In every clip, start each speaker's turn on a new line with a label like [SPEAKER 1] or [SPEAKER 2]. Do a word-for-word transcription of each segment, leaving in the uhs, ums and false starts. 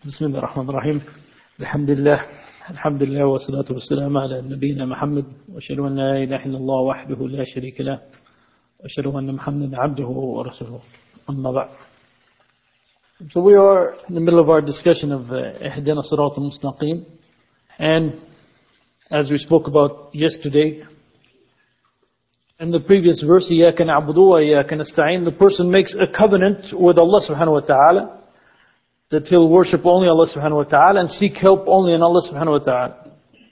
[SPEAKER 1] بسم الله الرحمن الرحيم الحمد لله الحمد لله والصلاة والسلام على نبينا محمد وأشهد أن لا إله إلا الله وحده لا شريك له وأشهد أن محمدا عبده ورسوله أما بعد. So we are in the middle of our discussion of اهدنا الصراط المستقيم, and as we spoke about yesterday, in the previous verse, إياك نعبد وإياك نستعين, the person makes a covenant with Allah subhanahu wa ta'ala that he'll worship only Allah subhanahu wa ta'ala and seek help only in Allah subhanahu wa ta'ala.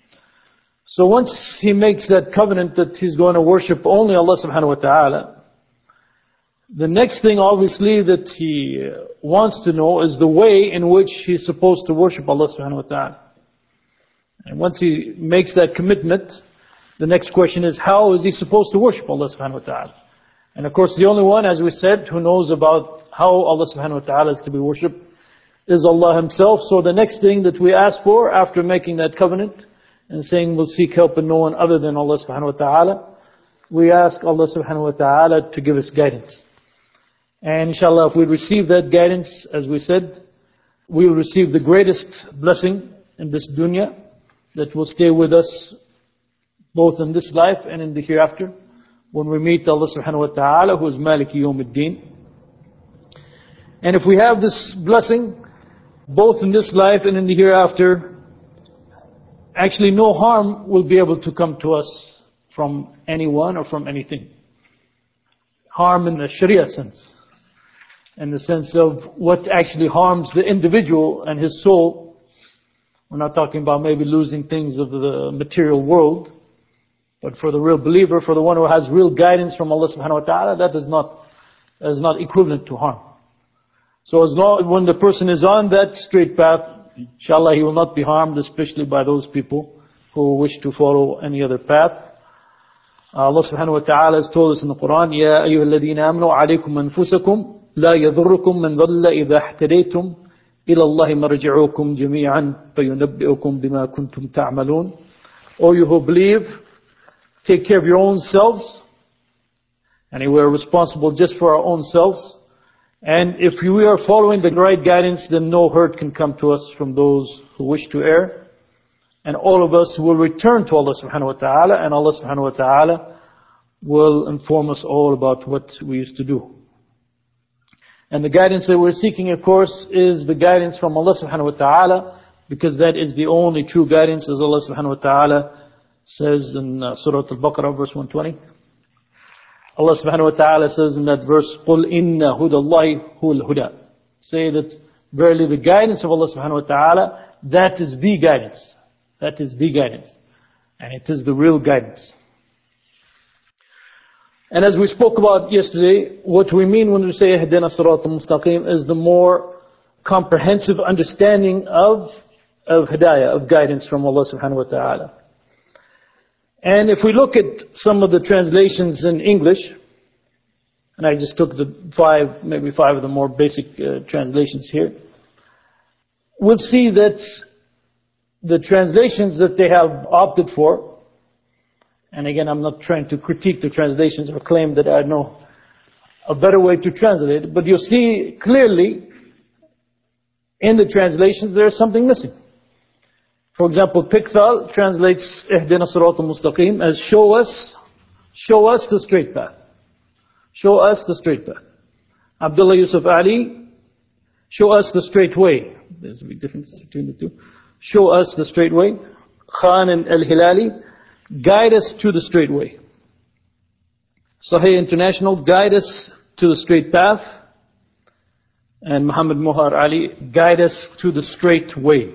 [SPEAKER 1] So once he makes that covenant that he's going to worship only Allah subhanahu wa ta'ala, the next thing obviously that he wants to know is the way in which he's supposed to worship Allah subhanahu wa ta'ala. And once he makes that commitment, the next question is, how is he supposed to worship Allah subhanahu wa ta'ala? And of course the only one, as we said, who knows about how Allah subhanahu wa ta'ala is to be worshipped is Allah Himself. So the next thing that we ask for after making that covenant and saying we'll seek help in no one other than Allah subhanahu wa ta'ala, we ask Allah subhanahu wa ta'ala to give us guidance. And inshallah, if we receive that guidance, as we said, we will receive the greatest blessing in this dunya that will stay with us both in this life and in the hereafter, when we meet Allah subhanahu wa ta'ala, who is Maliki Yawmiddin. And if we have this blessing, both in this life and in the hereafter, actually no harm will be able to come to us from anyone or from anything. Harm in the Sharia sense, in the sense of what actually harms the individual and his soul. We're not talking about maybe losing things of the material world, but for the real believer, for the one who has real guidance from Allah subhanahu wa ta'ala, that is not, that is not equivalent to harm. So as long when the person is on that straight path, inshallah he will not be harmed, especially by those people who wish to follow any other path. Allah subhanahu wa ta'ala has told us in the Quran, يَا أَيُّهَا الَّذِينَ آمَنُوا عَلَيْكُمْ أَنفُسَكُمْ لَا يَضُرُّكُمْ مَنْ ضَلَّ إِذَا اهْتَدَيْتُمْ إِلَى اللَّهِ مَرْجِعُكُمْ جَمِيعًا فَيُنَبِّئُكُمْ بِمَا كُنْتُمْ تَعْمَلُونَ. O you who believe, take care of your own selves, and we are responsible just for our own selves. And if we are following the right guidance, then no hurt can come to us from those who wish to err. And all of us will return to Allah subhanahu wa ta'ala, and Allah subhanahu wa ta'ala will inform us all about what we used to do. And the guidance that we're seeking, of course, is the guidance from Allah subhanahu wa ta'ala, because that is the only true guidance, as Allah subhanahu wa ta'ala says in uh, Surah Al-Baqarah, verse one twenty. Allah subhanahu wa ta'ala says in that verse, قُلْ إِنَّ هُدَى اللَّهِ هُوَ الْهُدَى. Say that verily the guidance of Allah subhanahu wa ta'ala, that is the guidance. That is the guidance. And it is the real guidance. And as we spoke about yesterday, what we mean when we say اهدنا الصراط المستقيم is the more comprehensive understanding of, of hidayah, of guidance from Allah subhanahu wa ta'ala. And if we look at some of the translations in English, and I just took the five, maybe five of the more basic uh, translations here, we'll see that the translations that they have opted for, and again I'm not trying to critique the translations or claim that I know a better way to translate it, but you'll see clearly in the translations there is something missing. For example, Pickthall translates اهدنا الصراط المستقيم as show us, show us the straight path. Show us the straight path. Abdullah Yusuf Ali, show us the straight way. There's a big difference between the two. Show us the straight way. Khan and Al-Hilali, guide us to the straight way. Sahih International, guide us to the straight path. And Muhammad Muhar Ali, guide us to the straight way.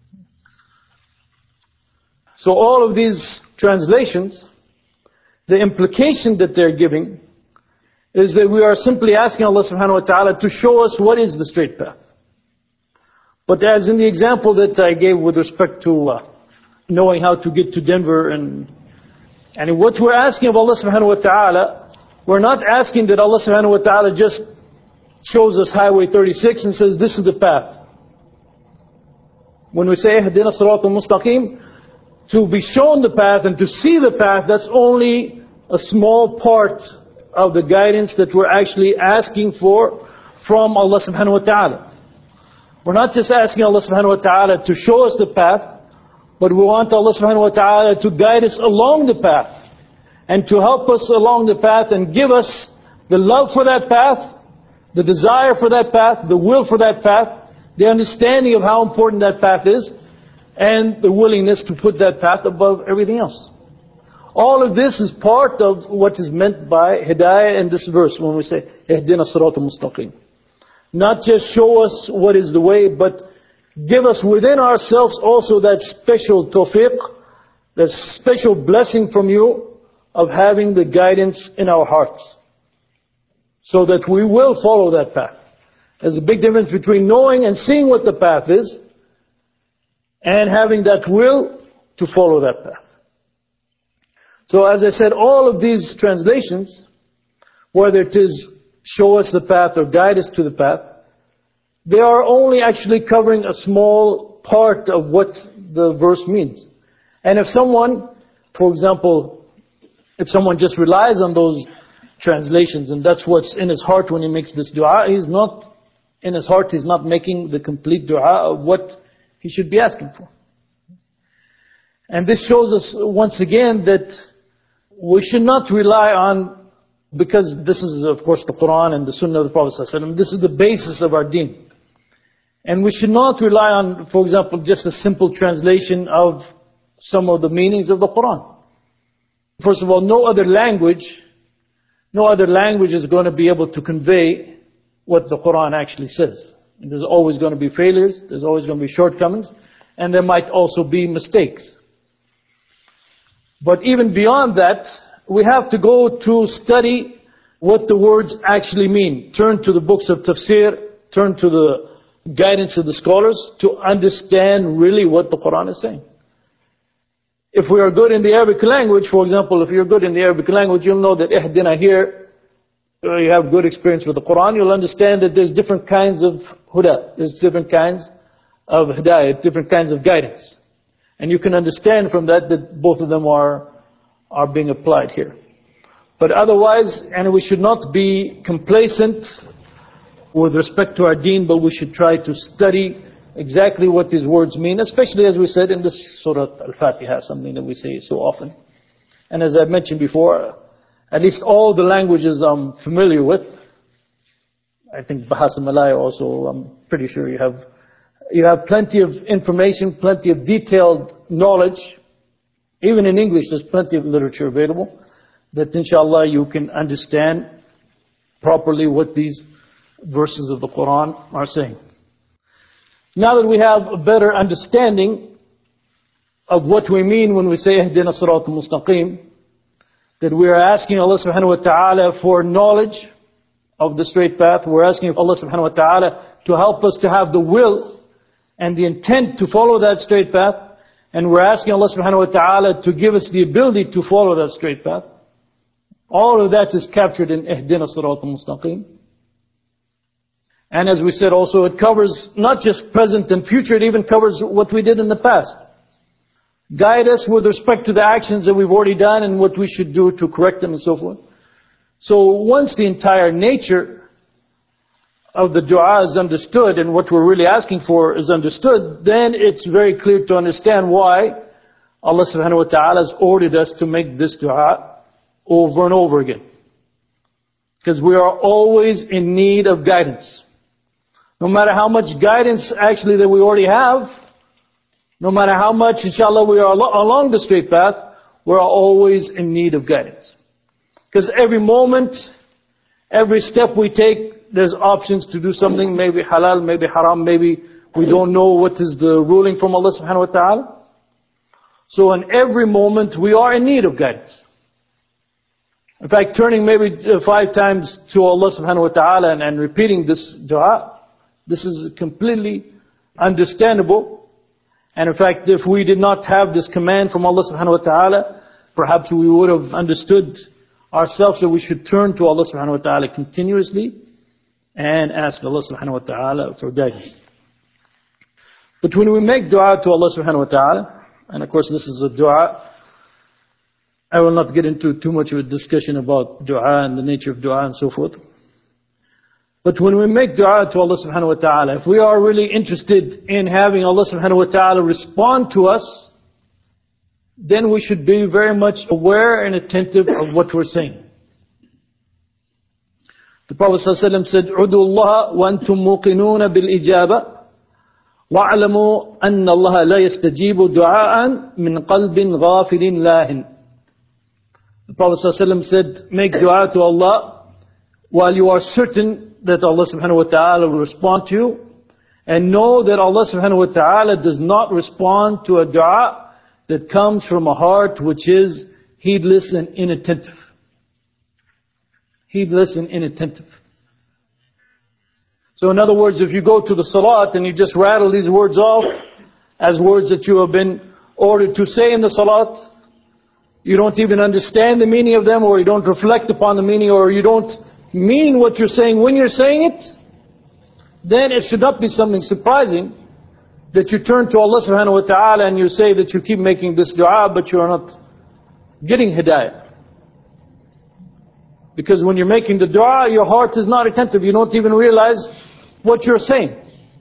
[SPEAKER 1] So all of these translations, the implication that they're giving is that we are simply asking Allah subhanahu wa ta'ala to show us what is the straight path. But as in the example that I gave with respect to uh, knowing how to get to Denver, and and what we're asking of Allah subhanahu wa ta'ala, we're not asking that Allah subhanahu wa ta'ala just shows us Highway thirty-six and says this is the path. When we say اهدنا الصراط المستقيم, to be shown the path and to see the path, that's only a small part of the guidance that we're actually asking for from Allah subhanahu wa ta'ala. We're not just asking Allah subhanahu wa ta'ala to show us the path, but we want Allah subhanahu wa ta'ala to guide us along the path and to help us along the path and give us the love for that path, the desire for that path, the will for that path, the understanding of how important that path is, and the willingness to put that path above everything else. All of this is part of what is meant by hidayah in this verse when we say, Ihdina Siratal Mustaqim. Not just show us what is the way, but give us within ourselves also that special tawfiq, that special blessing from you of having the guidance in our hearts, so that we will follow that path. There's a big difference between knowing and seeing what the path is and having that will to follow that path. So as I said, all of these translations, whether it is show us the path or guide us to the path, they are only actually covering a small part of what the verse means. And if someone, for example, if someone just relies on those translations and that's what's in his heart when he makes this dua, he's not, in his heart he's not making the complete dua of what he should be asking for. And this shows us once again that we should not rely on, because this is of course the Quran and the Sunnah of the Prophet ﷺ, this is the basis of our deen. And we should not rely on, for example, just a simple translation of some of the meanings of the Quran. First of all, no other language, no other language is going to be able to convey what the Quran actually says. And there's always going to be failures, there's always going to be shortcomings, and there might also be mistakes. But even beyond that, we have to go to study what the words actually mean. Turn to the books of tafsir, turn to the guidance of the scholars to understand really what the Quran is saying. If we are good in the Arabic language, for example, if you're good in the Arabic language, you'll know that ihdina here, uh, you have good experience with the Quran, you'll understand that there's different kinds of huda, there's different kinds of hidayah, different kinds of guidance. And you can understand from that that both of them are, are being applied here. But otherwise, and we should not be complacent with respect to our deen, but we should try to study exactly what these words mean, especially as we said in this Surah Al-Fatiha, something that we say so often. And as I mentioned before, at least all the languages I'm familiar with, I think Bahasa Malaya also, I'm pretty sure you have You have plenty of information, plenty of detailed knowledge. Even in English, there's plenty of literature available that inshallah you can understand properly what these verses of the Quran are saying. Now that we have a better understanding of what we mean when we say Ihdina Siratal Mustaqim, that we are asking Allah subhanahu wa ta'ala for knowledge of the straight path, we're asking Allah subhanahu wa ta'ala to help us to have the will and the intent to follow that straight path, and we're asking Allah subhanahu wa ta'ala to give us the ability to follow that straight path. All of that is captured in Ihdina Siratal Mustaqim. And as we said also, it covers not just present and future, it even covers what we did in the past. Guide us with respect to the actions that we've already done and what we should do to correct them and so forth. So once the entire nature of the dua is understood and what we're really asking for is understood, then it's very clear to understand why Allah subhanahu wa ta'ala has ordered us to make this dua over and over again. Because we are always in need of guidance. No matter how much guidance actually that we already have, no matter how much inshallah we are along the straight path, we're always in need of guidance. Because every moment, every step we take, there's options to do something, maybe halal, maybe haram, maybe we don't know what is the ruling from Allah subhanahu wa ta'ala. So in every moment we are in need of guidance. In fact, turning maybe five times to Allah subhanahu wa ta'ala and, and repeating this dua, this is completely understandable. And in fact, if we did not have this command from Allah subhanahu wa ta'ala, perhaps we would have understood ourselves that we should turn to Allah subhanahu wa ta'ala continuously and ask Allah subhanahu wa ta'ala for guidance. But when we make dua to Allah subhanahu wa ta'ala, and of course this is a dua, I will not get into too much of a discussion about dua and the nature of dua and so forth. But when we make dua to Allah subhanahu wa ta'ala, if we are really interested in having Allah subhanahu wa ta'ala respond to us, then we should be very much aware and attentive of what we're saying. The Prophet ﷺ said, عُدُوا اللَّهَ وَأَنْتُمْ مُوقِنُونَ بِالْإِجَابَةِ وَاعْلَمُوا أَنَّ اللَّهَ لَا يَسْتَجِيبُ دُعَاءً مِنْ قَلْبٍ غَافِلٍ لَاهٍ. The Prophet ﷺ said, make dua to Allah while you are certain that Allah subhanahu wa ta'ala will respond to you, and know that Allah subhanahu wa ta'ala does not respond to a dua that comes from a heart which is heedless and inattentive. Heedless and inattentive. So in other words, if you go to the salat and you just rattle these words off as words that you have been ordered to say in the salat, you don't even understand the meaning of them, or you don't reflect upon the meaning, or you don't mean what you're saying when you're saying it, then it should not be something surprising that you turn to Allah subhanahu wa ta'ala and you say that you keep making this dua, but you are not getting hidayah. Because when you're making the dua, your heart is not attentive. You don't even realize what you're saying.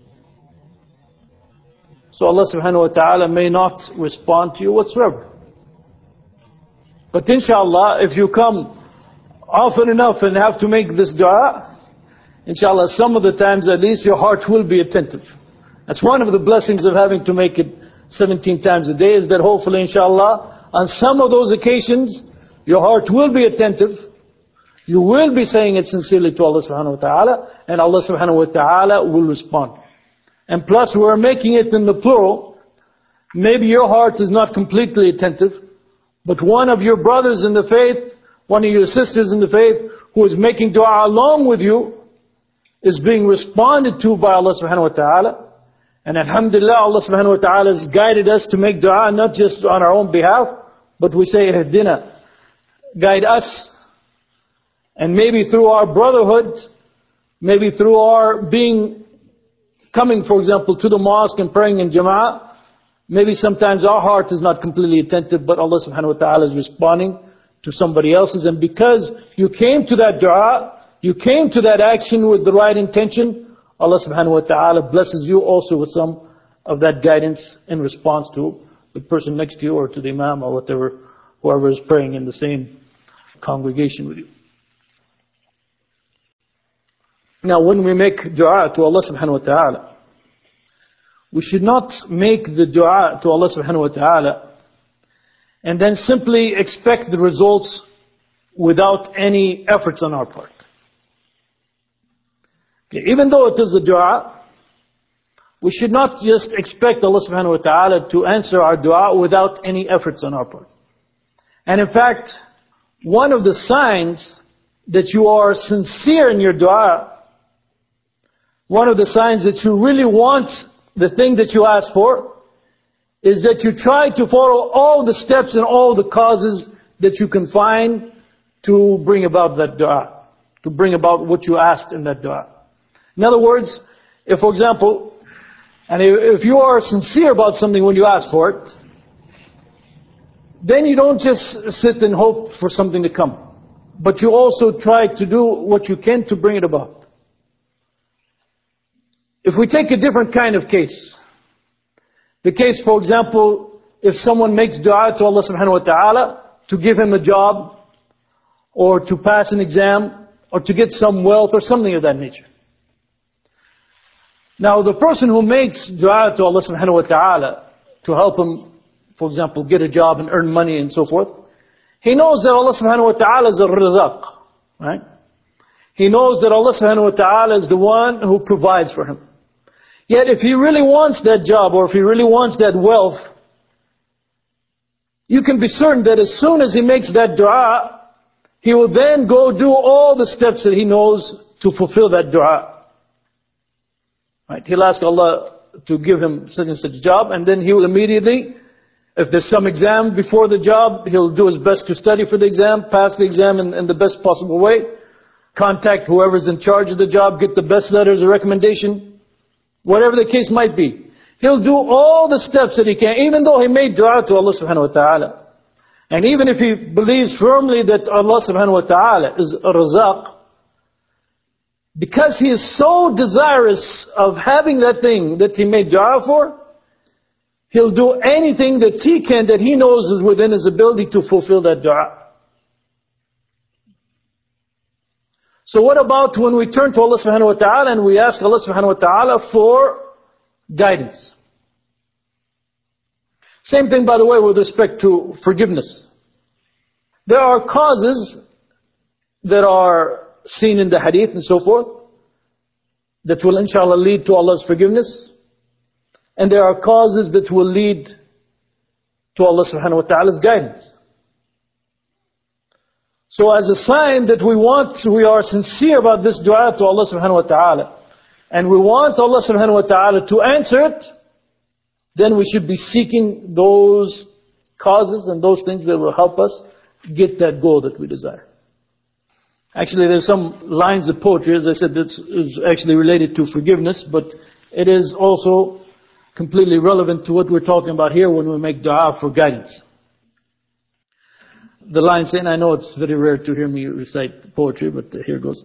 [SPEAKER 1] So Allah subhanahu wa ta'ala may not respond to you whatsoever. But inshallah, if you come often enough and have to make this dua, inshallah, some of the times at least your heart will be attentive. That's one of the blessings of having to make it seventeen times a day, is that hopefully inshallah, on some of those occasions, your heart will be attentive. You will be saying it sincerely to Allah subhanahu wa ta'ala, and Allah subhanahu wa ta'ala will respond. And plus we're making it in the plural. Maybe your heart is not completely attentive, but one of your brothers in the faith, one of your sisters in the faith, who is making dua along with you, is being responded to by Allah subhanahu wa ta'ala. And alhamdulillah, Allah subhanahu wa ta'ala has guided us to make dua not just on our own behalf, but we say, ihdina, guide us. And maybe through our brotherhood, maybe through our being, coming for example to the mosque and praying in jama'ah, maybe sometimes our heart is not completely attentive, but Allah subhanahu wa ta'ala is responding to somebody else's. And because you came to that dua, you came to that action with the right intention, Allah subhanahu wa ta'ala blesses you also with some of that guidance in response to the person next to you, or to the imam, or whatever, whoever is praying in the same congregation with you. Now when we make dua to Allah subhanahu wa ta'ala, we should not make the dua to Allah subhanahu wa ta'ala and then simply expect the results without any efforts on our part. Okay, even though it is a dua, we should not just expect Allah subhanahu wa ta'ala to answer our dua without any efforts on our part. And in fact, one of the signs that you are sincere in your dua, one of the signs that you really want the thing that you ask for, is that you try to follow all the steps and all the causes that you can find to bring about that dua, to bring about what you asked in that dua. In other words, if for example, and if you are sincere about something when you ask for it, then you don't just sit and hope for something to come, but you also try to do what you can to bring it about. If we take a different kind of case, the case, for example, if someone makes dua to Allah subhanahu wa ta'ala to give him a job, or to pass an exam, or to get some wealth, or something of that nature. Now the person who makes dua to Allah subhanahu wa ta'ala to help him, for example, get a job and earn money and so forth, he knows that Allah subhanahu wa ta'ala is al-Razaq, right? He knows that Allah subhanahu wa ta'ala is the one who provides for him. Yet if he really wants that job, or if he really wants that wealth, you can be certain that as soon as he makes that dua, he will then go do all the steps that he knows to fulfill that dua. Right? He'll ask Allah to give him such and such job, and then he will immediately, if there's some exam before the job, he'll do his best to study for the exam, pass the exam in, in the best possible way, contact whoever's in charge of the job, get the best letters of recommendation, whatever the case might be. He'll do all the steps that he can, even though he made dua to Allah subhanahu wa ta'ala. And even if he believes firmly that Allah subhanahu wa ta'ala is a razaq, because he is so desirous of having that thing that he made dua for, he'll do anything that he can, that he knows is within his ability to fulfill that dua. So what about when we turn to Allah subhanahu wa ta'ala and we ask Allah subhanahu wa ta'ala for guidance? Same thing, by the way, with respect to forgiveness. There are causes that are seen in the hadith and so forth that will inshallah lead to Allah's forgiveness. And there are causes that will lead to Allah subhanahu wa ta'ala's guidance. So as a sign that we want, we are sincere about this dua to Allah subhanahu wa ta'ala, and we want Allah subhanahu wa ta'ala to answer it, then we should be seeking those causes and those things that will help us get that goal that we desire. Actually, there's some lines of poetry, as I said, that is actually related to forgiveness, but it is also completely relevant to what we're talking about here when we make dua for guidance. The line saying, I know it's very rare to hear me recite poetry, but here goes.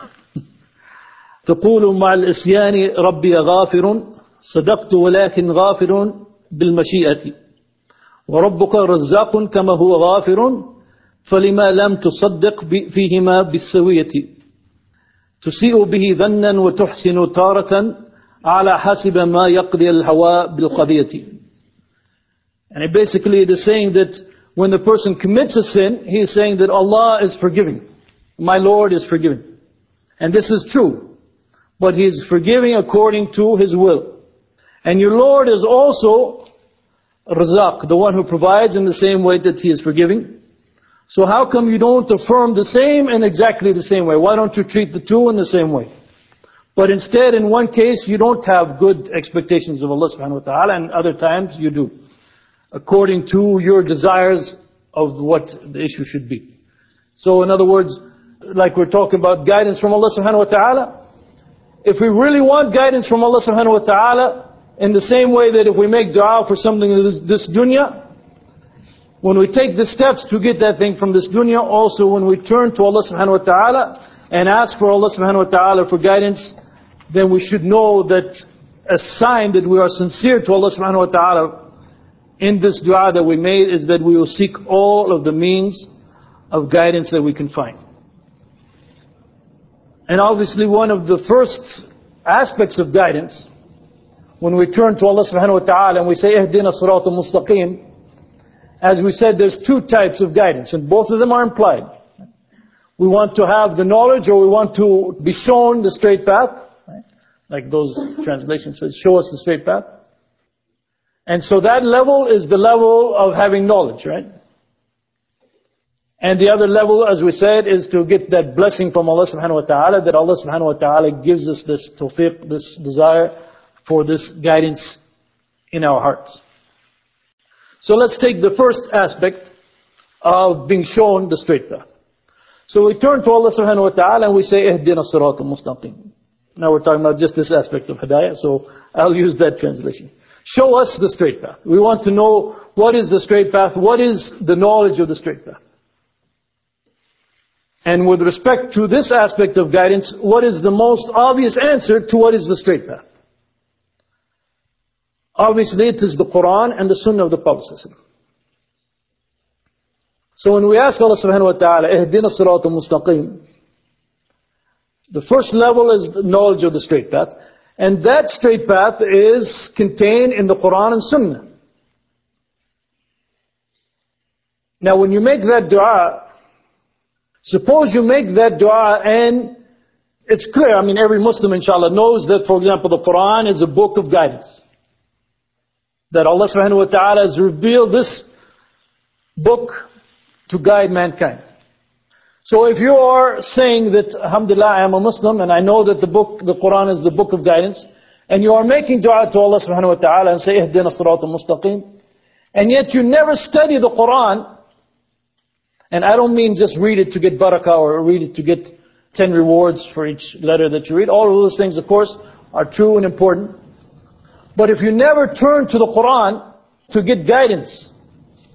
[SPEAKER 1] تقول مع الإسيان ربي غافر صدقت ولكن غافر بالمشيئة وربك رزاق كما هو غافر فلما لم تصدق فيهما بالسوية تسيء به ظنا وتحسن تارة على حسب ما يقضي الهوى بالقضية. And basically it is saying that when the person commits a sin, he is saying that Allah is forgiving. My Lord is forgiving. And this is true. But He is forgiving according to His will. And your Lord is also Razaq, the one who provides in the same way that He is forgiving. So how come you don't affirm the same in exactly the same way? Why don't you treat the two in the same way? But instead, in one case, you don't have good expectations of Allah subhanahu wa ta'ala, and other times you do, according to your desires of what the issue should be. So in other words, like we're talking about guidance from Allah subhanahu wa ta'ala, if we really want guidance from Allah subhanahu wa ta'ala, in the same way that if we make dua for something in this, this dunya, when we take the steps to get that thing from this dunya, also when we turn to Allah subhanahu wa ta'ala and ask for Allah subhanahu wa ta'ala for guidance, then we should know that a sign that we are sincere to Allah subhanahu wa ta'ala in this dua that we made is that we will seek all of the means of guidance that we can find. And obviously one of the first aspects of guidance, when we turn to Allah subhanahu wa ta'ala and we say, اهدنا الصراط المستقيم, as we said, there's two types of guidance, and both of them are implied. We want to have the knowledge, or we want to be shown the straight path, right? Like those translations says, show us the straight path. And so that level is the level of having knowledge, right? And the other level, as we said, is to get that blessing from Allah subhanahu wa ta'ala, that Allah subhanahu wa ta'ala gives us this tawfiq, this desire for this guidance in our hearts. So let's take the first aspect of being shown the straight path. So we turn to Allah subhanahu wa ta'ala and we say, اهدنا الصراط المستقيم. Now we're talking about just this aspect of hidayah, so I'll use that translation. Show us the straight path. We want to know what is the straight path, what is the knowledge of the straight path. And with respect to this aspect of guidance, what is the most obvious answer to what is the straight path? Obviously it is the Quran and the Sunnah of the Prophet. So when we ask Allah subhanahu wa ta'ala, اهدنا الصراط المستقيم, the first level is the knowledge of the straight path. And that straight path is contained in the Quran and Sunnah. Now when you make that dua, suppose you make that dua and it's clear, I mean every Muslim inshallah knows that, for example, the Quran is a book of guidance. That Allah subhanahu wa ta'ala has revealed this book to guide mankind. So if you are saying that, alhamdulillah, I am a Muslim and I know that the book, the Quran is the book of guidance, and you are making dua to Allah subhanahu wa ta'ala and say, اهدنا الصراط المستقيم, and yet you never study the Quran, and I don't mean just read it to get barakah or read it to get ten rewards for each letter that you read. All of those things, of course, are true and important. But if you never turn to the Quran to get guidance,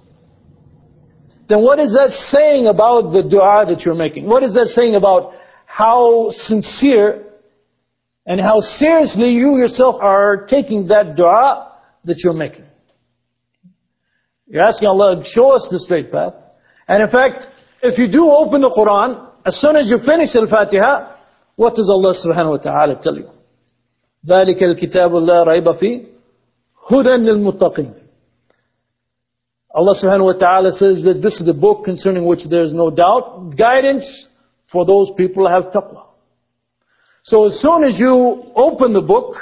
[SPEAKER 1] then what is that saying about the dua that you're making? What is that saying about how sincere and how seriously you yourself are taking that dua that you're making. You're asking Allah, show us the straight path. And in fact, if you do open the Quran, as soon as you finish Al-Fatiha, what does Allah subhanahu wa ta'ala tell you? ذَلِكَ الْكِتَابُ لَا رَيْبَ فِيهِ هُدًى لِلْمُتَّقِينَ. Allah subhanahu wa ta'ala says that this is the book concerning which there is no doubt, guidance for those people who have taqwa. So as soon as you open the book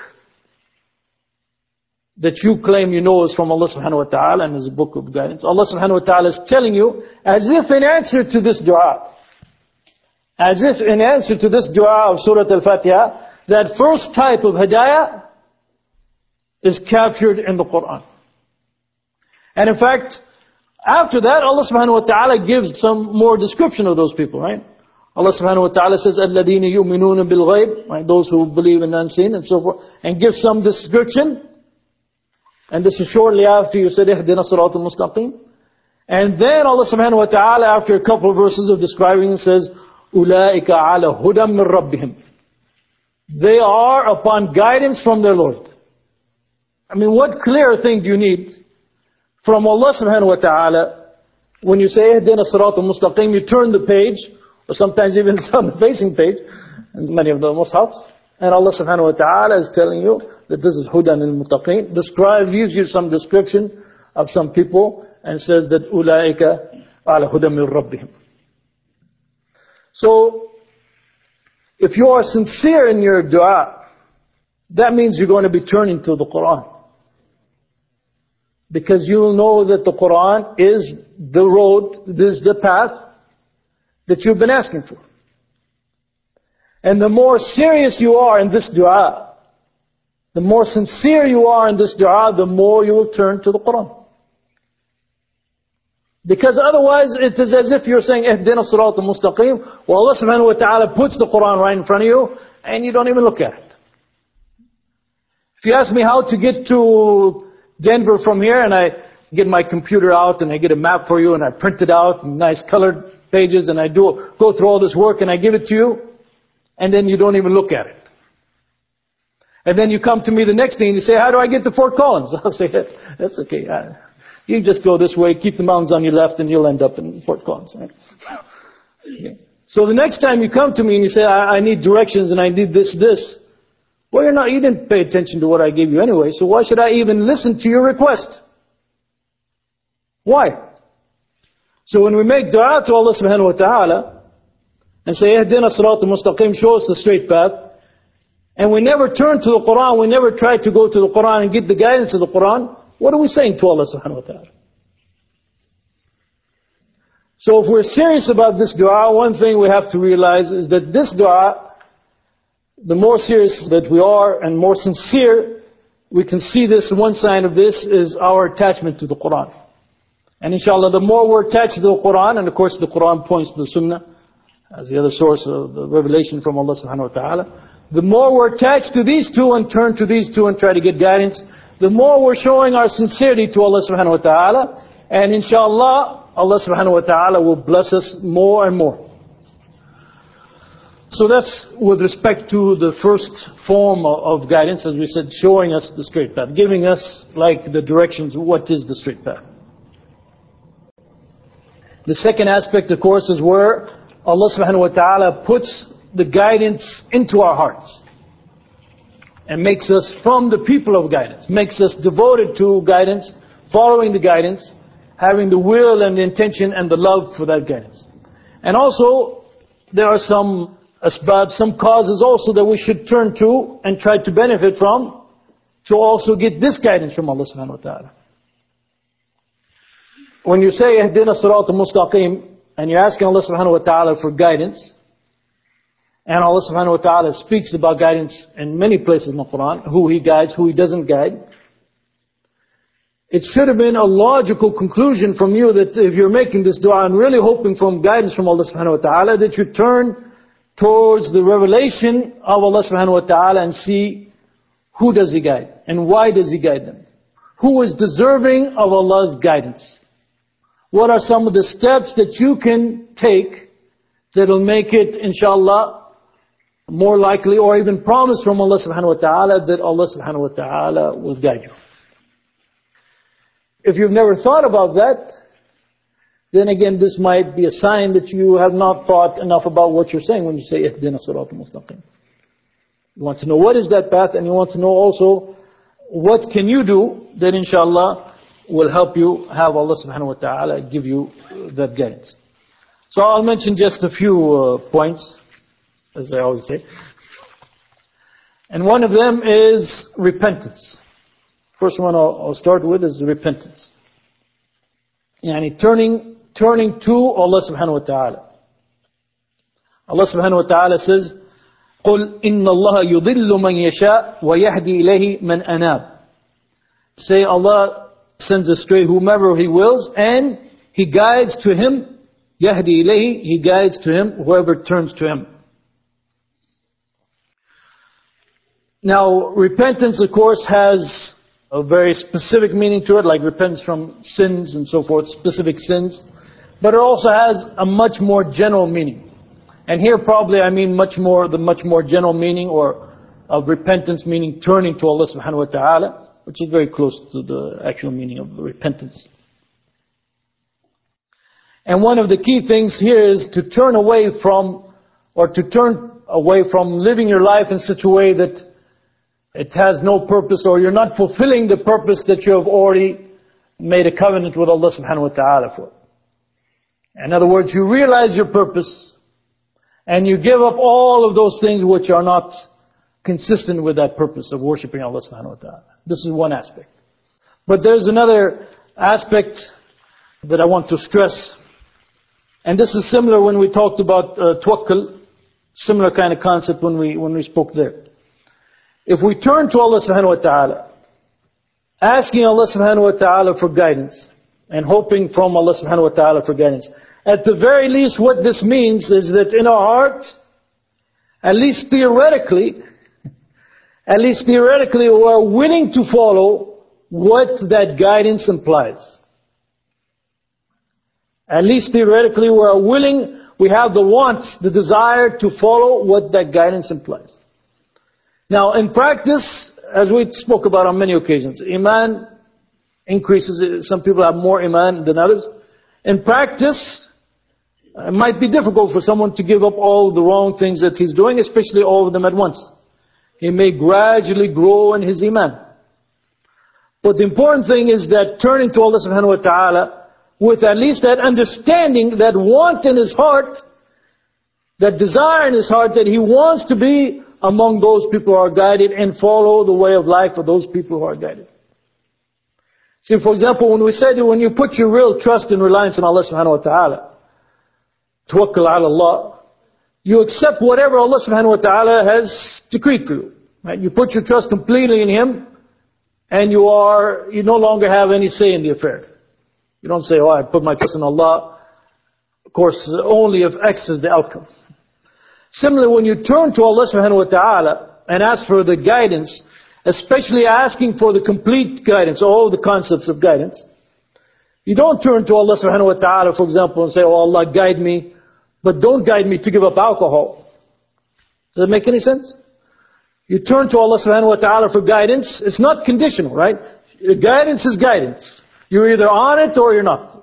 [SPEAKER 1] that you claim you know is from Allah subhanahu wa ta'ala and is a book of guidance, Allah subhanahu wa ta'ala is telling you, as if in answer to this dua, as if in answer to this dua of Surah Al-Fatiha, that first type of hidayah is captured in the Quran. And in fact, after that, Allah subhanahu wa ta'ala gives some more description of those people, right? Allah subhanahu wa ta'ala says, الَّذِينَ يُؤْمِنُونَ بِالْغَيْبِ, right? Those who believe in the unseen and so forth, and gives some description. And this is shortly after you said, اهْدِنَا الصِّرَاطَ الْمُسْتَقِيمَ. And then Allah subhanahu wa ta'ala, after a couple of verses of describing, says, أُولَٰئِكَ عَلَى هُدًى مِّن رَبِّهِمْ. They are upon guidance from their Lord. I mean, what clearer thing do you need from Allah subhanahu wa ta'ala when you say, اهْدِنَا الصِّرَاطَ الْمُسْتَقِيمَ, you turn the page, or sometimes even some facing page, and many of the mushafs, and Allah subhanahu wa ta'ala is telling you that this is hudan al-muttaqeen. Describe, gives you some description of some people, and says that ulaika ala hudan min rabbihim. So, if you are sincere in your dua, that means you're going to be turning to the Quran. Because you will know that the Quran is the road, this is the path that you've been asking for. And the more serious you are in this dua, the more sincere you are in this dua, the more you will turn to the Quran. Because otherwise it is as if you're saying, اهدنا الصراط المستقيم, well, Allah subhanahu wa ta'ala puts the Quran right in front of you, and you don't even look at it. If you ask me how to get to Denver from here, and I get my computer out, and I get a map for you, and I print it out, in nice colored pages, and I do go through all this work, and I give it to you, and then you don't even look at it. And then you come to me the next day and you say, how do I get to Fort Collins? I'll say, that's okay. You just go this way, keep the mountains on your left, and you'll end up in Fort Collins. Right? Okay. So the next time you come to me and you say, I, I need directions and I need this, this. Well, you're not, you didn't pay attention to what I gave you anyway, so why should I even listen to your request? Why? So when we make dua to Allah subhanahu wa ta'ala and say, اهدنا الصراط المستقيم, show us the straight path, and we never turn to the Quran, we never try to go to the Quran and get the guidance of the Quran, what are we saying to Allah subhanahu wa ta'ala? So if we're serious about this dua, one thing we have to realize is that this dua, the more serious that we are and more sincere, we can see this, one sign of this is our attachment to the Quran. And inshallah, the more we're attached to the Quran, and of course the Quran points to the Sunnah as the other source of the revelation from Allah subhanahu wa ta'ala, the more we're attached to these two and turn to these two and try to get guidance, the more we're showing our sincerity to Allah subhanahu wa ta'ala, and inshallah, Allah subhanahu wa ta'ala will bless us more and more. So that's with respect to the first form of guidance, as we said, showing us the straight path, giving us like the directions, what is the straight path. The second aspect, of course, is where Allah subhanahu wa ta'ala puts the guidance into our hearts and makes us from the people of guidance, makes us devoted to guidance, following the guidance, having the will and the intention and the love for that guidance. And also, there are some asbab, some causes also that we should turn to and try to benefit from to also get this guidance from Allah subhanahu wa ta'ala. When you say, اهدنا الصراط المستقيم, and you're asking Allah subhanahu wa ta'ala for guidance, and Allah subhanahu wa ta'ala speaks about guidance in many places in the Quran, who He guides, who He doesn't guide, it should have been a logical conclusion from you that if you're making this dua and really hoping for guidance from Allah subhanahu wa ta'ala, that you turn towards the revelation of Allah subhanahu wa ta'ala and see who does He guide and why does He guide them. Who is deserving of Allah's guidance? What are some of the steps that you can take that will make it, inshallah, more likely, or even promise from Allah subhanahu wa ta'ala that Allah subhanahu wa ta'ala will guide you. If you've never thought about that, then again this might be a sign that you have not thought enough about what you're saying when you say Ihdina Siratal Mustaqim. You want to know what is that path, and you want to know also what can you do that inshallah will help you have Allah subhanahu wa ta'ala give you that guidance. So I'll mention just a few uh, points, as I always say. And one of them is repentance. First one I'll, I'll start with is repentance. Yani turning, turning to Allah subhanahu wa ta'ala. Allah subhanahu wa ta'ala says, قُلْ إِنَّ اللَّهَ يُضِلُّ مَنْ يَشَاءُ وَيَهْدِي إِلَيْهِ مَنْ أَنَابَ. Say, Allah sends astray whomever He wills, and He guides to Him, يَهْدِي إِلَيْهِ, He guides to Him whoever turns to Him. Now, repentance, of course, has a very specific meaning to it, like repentance from sins and so forth, specific sins. But it also has a much more general meaning. And here probably I mean much more, the much more general meaning or of repentance, meaning turning to Allah subhanahu wa ta'ala, which is very close to the actual meaning of repentance. And one of the key things here is to turn away from, or to turn away from living your life in such a way that it has no purpose, or you're not fulfilling the purpose that you have already made a covenant with Allah subhanahu wa ta'ala for. In other words, you realize your purpose, and you give up all of those things which are not consistent with that purpose of worshipping Allah subhanahu wa ta'ala. This is one aspect. But there's another aspect that I want to stress. And this is similar when we talked about uh, tawakkul, similar kind of concept when we when we spoke there. If we turn to Allah subhanahu wa ta'ala, asking Allah subhanahu wa ta'ala for guidance, and hoping from Allah subhanahu wa ta'ala for guidance, at the very least what this means is that in our heart, at least theoretically, at least theoretically we are willing to follow what that guidance implies. At least theoretically we are willing, we have the want, the desire to follow what that guidance implies. Now, in practice, as we spoke about on many occasions, Iman increases. Some people have more Iman than others. In practice, it might be difficult for someone to give up all the wrong things that he's doing, especially all of them at once. He may gradually grow in his Iman. But the important thing is that turning to Allah subhanahu wa ta'ala with at least that understanding, that want in his heart, that desire in his heart that he wants to be among those people who are guided and follow the way of life of those people who are guided. See, for example, when we said that when you put your real trust and reliance on Allah subhanahu wa ta'ala, tawakkul ala Allah, you accept whatever Allah subhanahu wa ta'ala has decreed for you. Right? You put your trust completely in Him, and you are, you no longer have any say in the affair. You don't say, oh, I put my trust in Allah, of course, only if X is the outcome. Similarly, when you turn to Allah subhanahu wa ta'ala and ask for the guidance, especially asking for the complete guidance, all the concepts of guidance, you don't turn to Allah subhanahu wa ta'ala, for example, and say, oh Allah, guide me, but don't guide me to give up alcohol. Does that make any sense? You turn to Allah subhanahu wa ta'ala for guidance. It's not conditional, right? Guidance is guidance. You're either on it or you're not.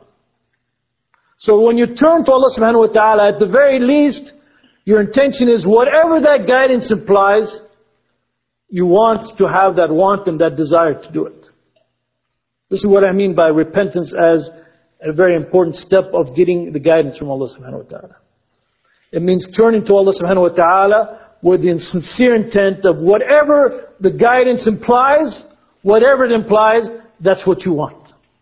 [SPEAKER 1] So when you turn to Allah subhanahu wa ta'ala, at the very least, your intention is whatever that guidance implies, you want to have that want and that desire to do it. This is what I mean by repentance as a very important step of getting the guidance from Allah subhanahu wa ta'ala. It means turning to Allah subhanahu wa ta'ala with the sincere intent of whatever the guidance implies, whatever it implies, that's what you want.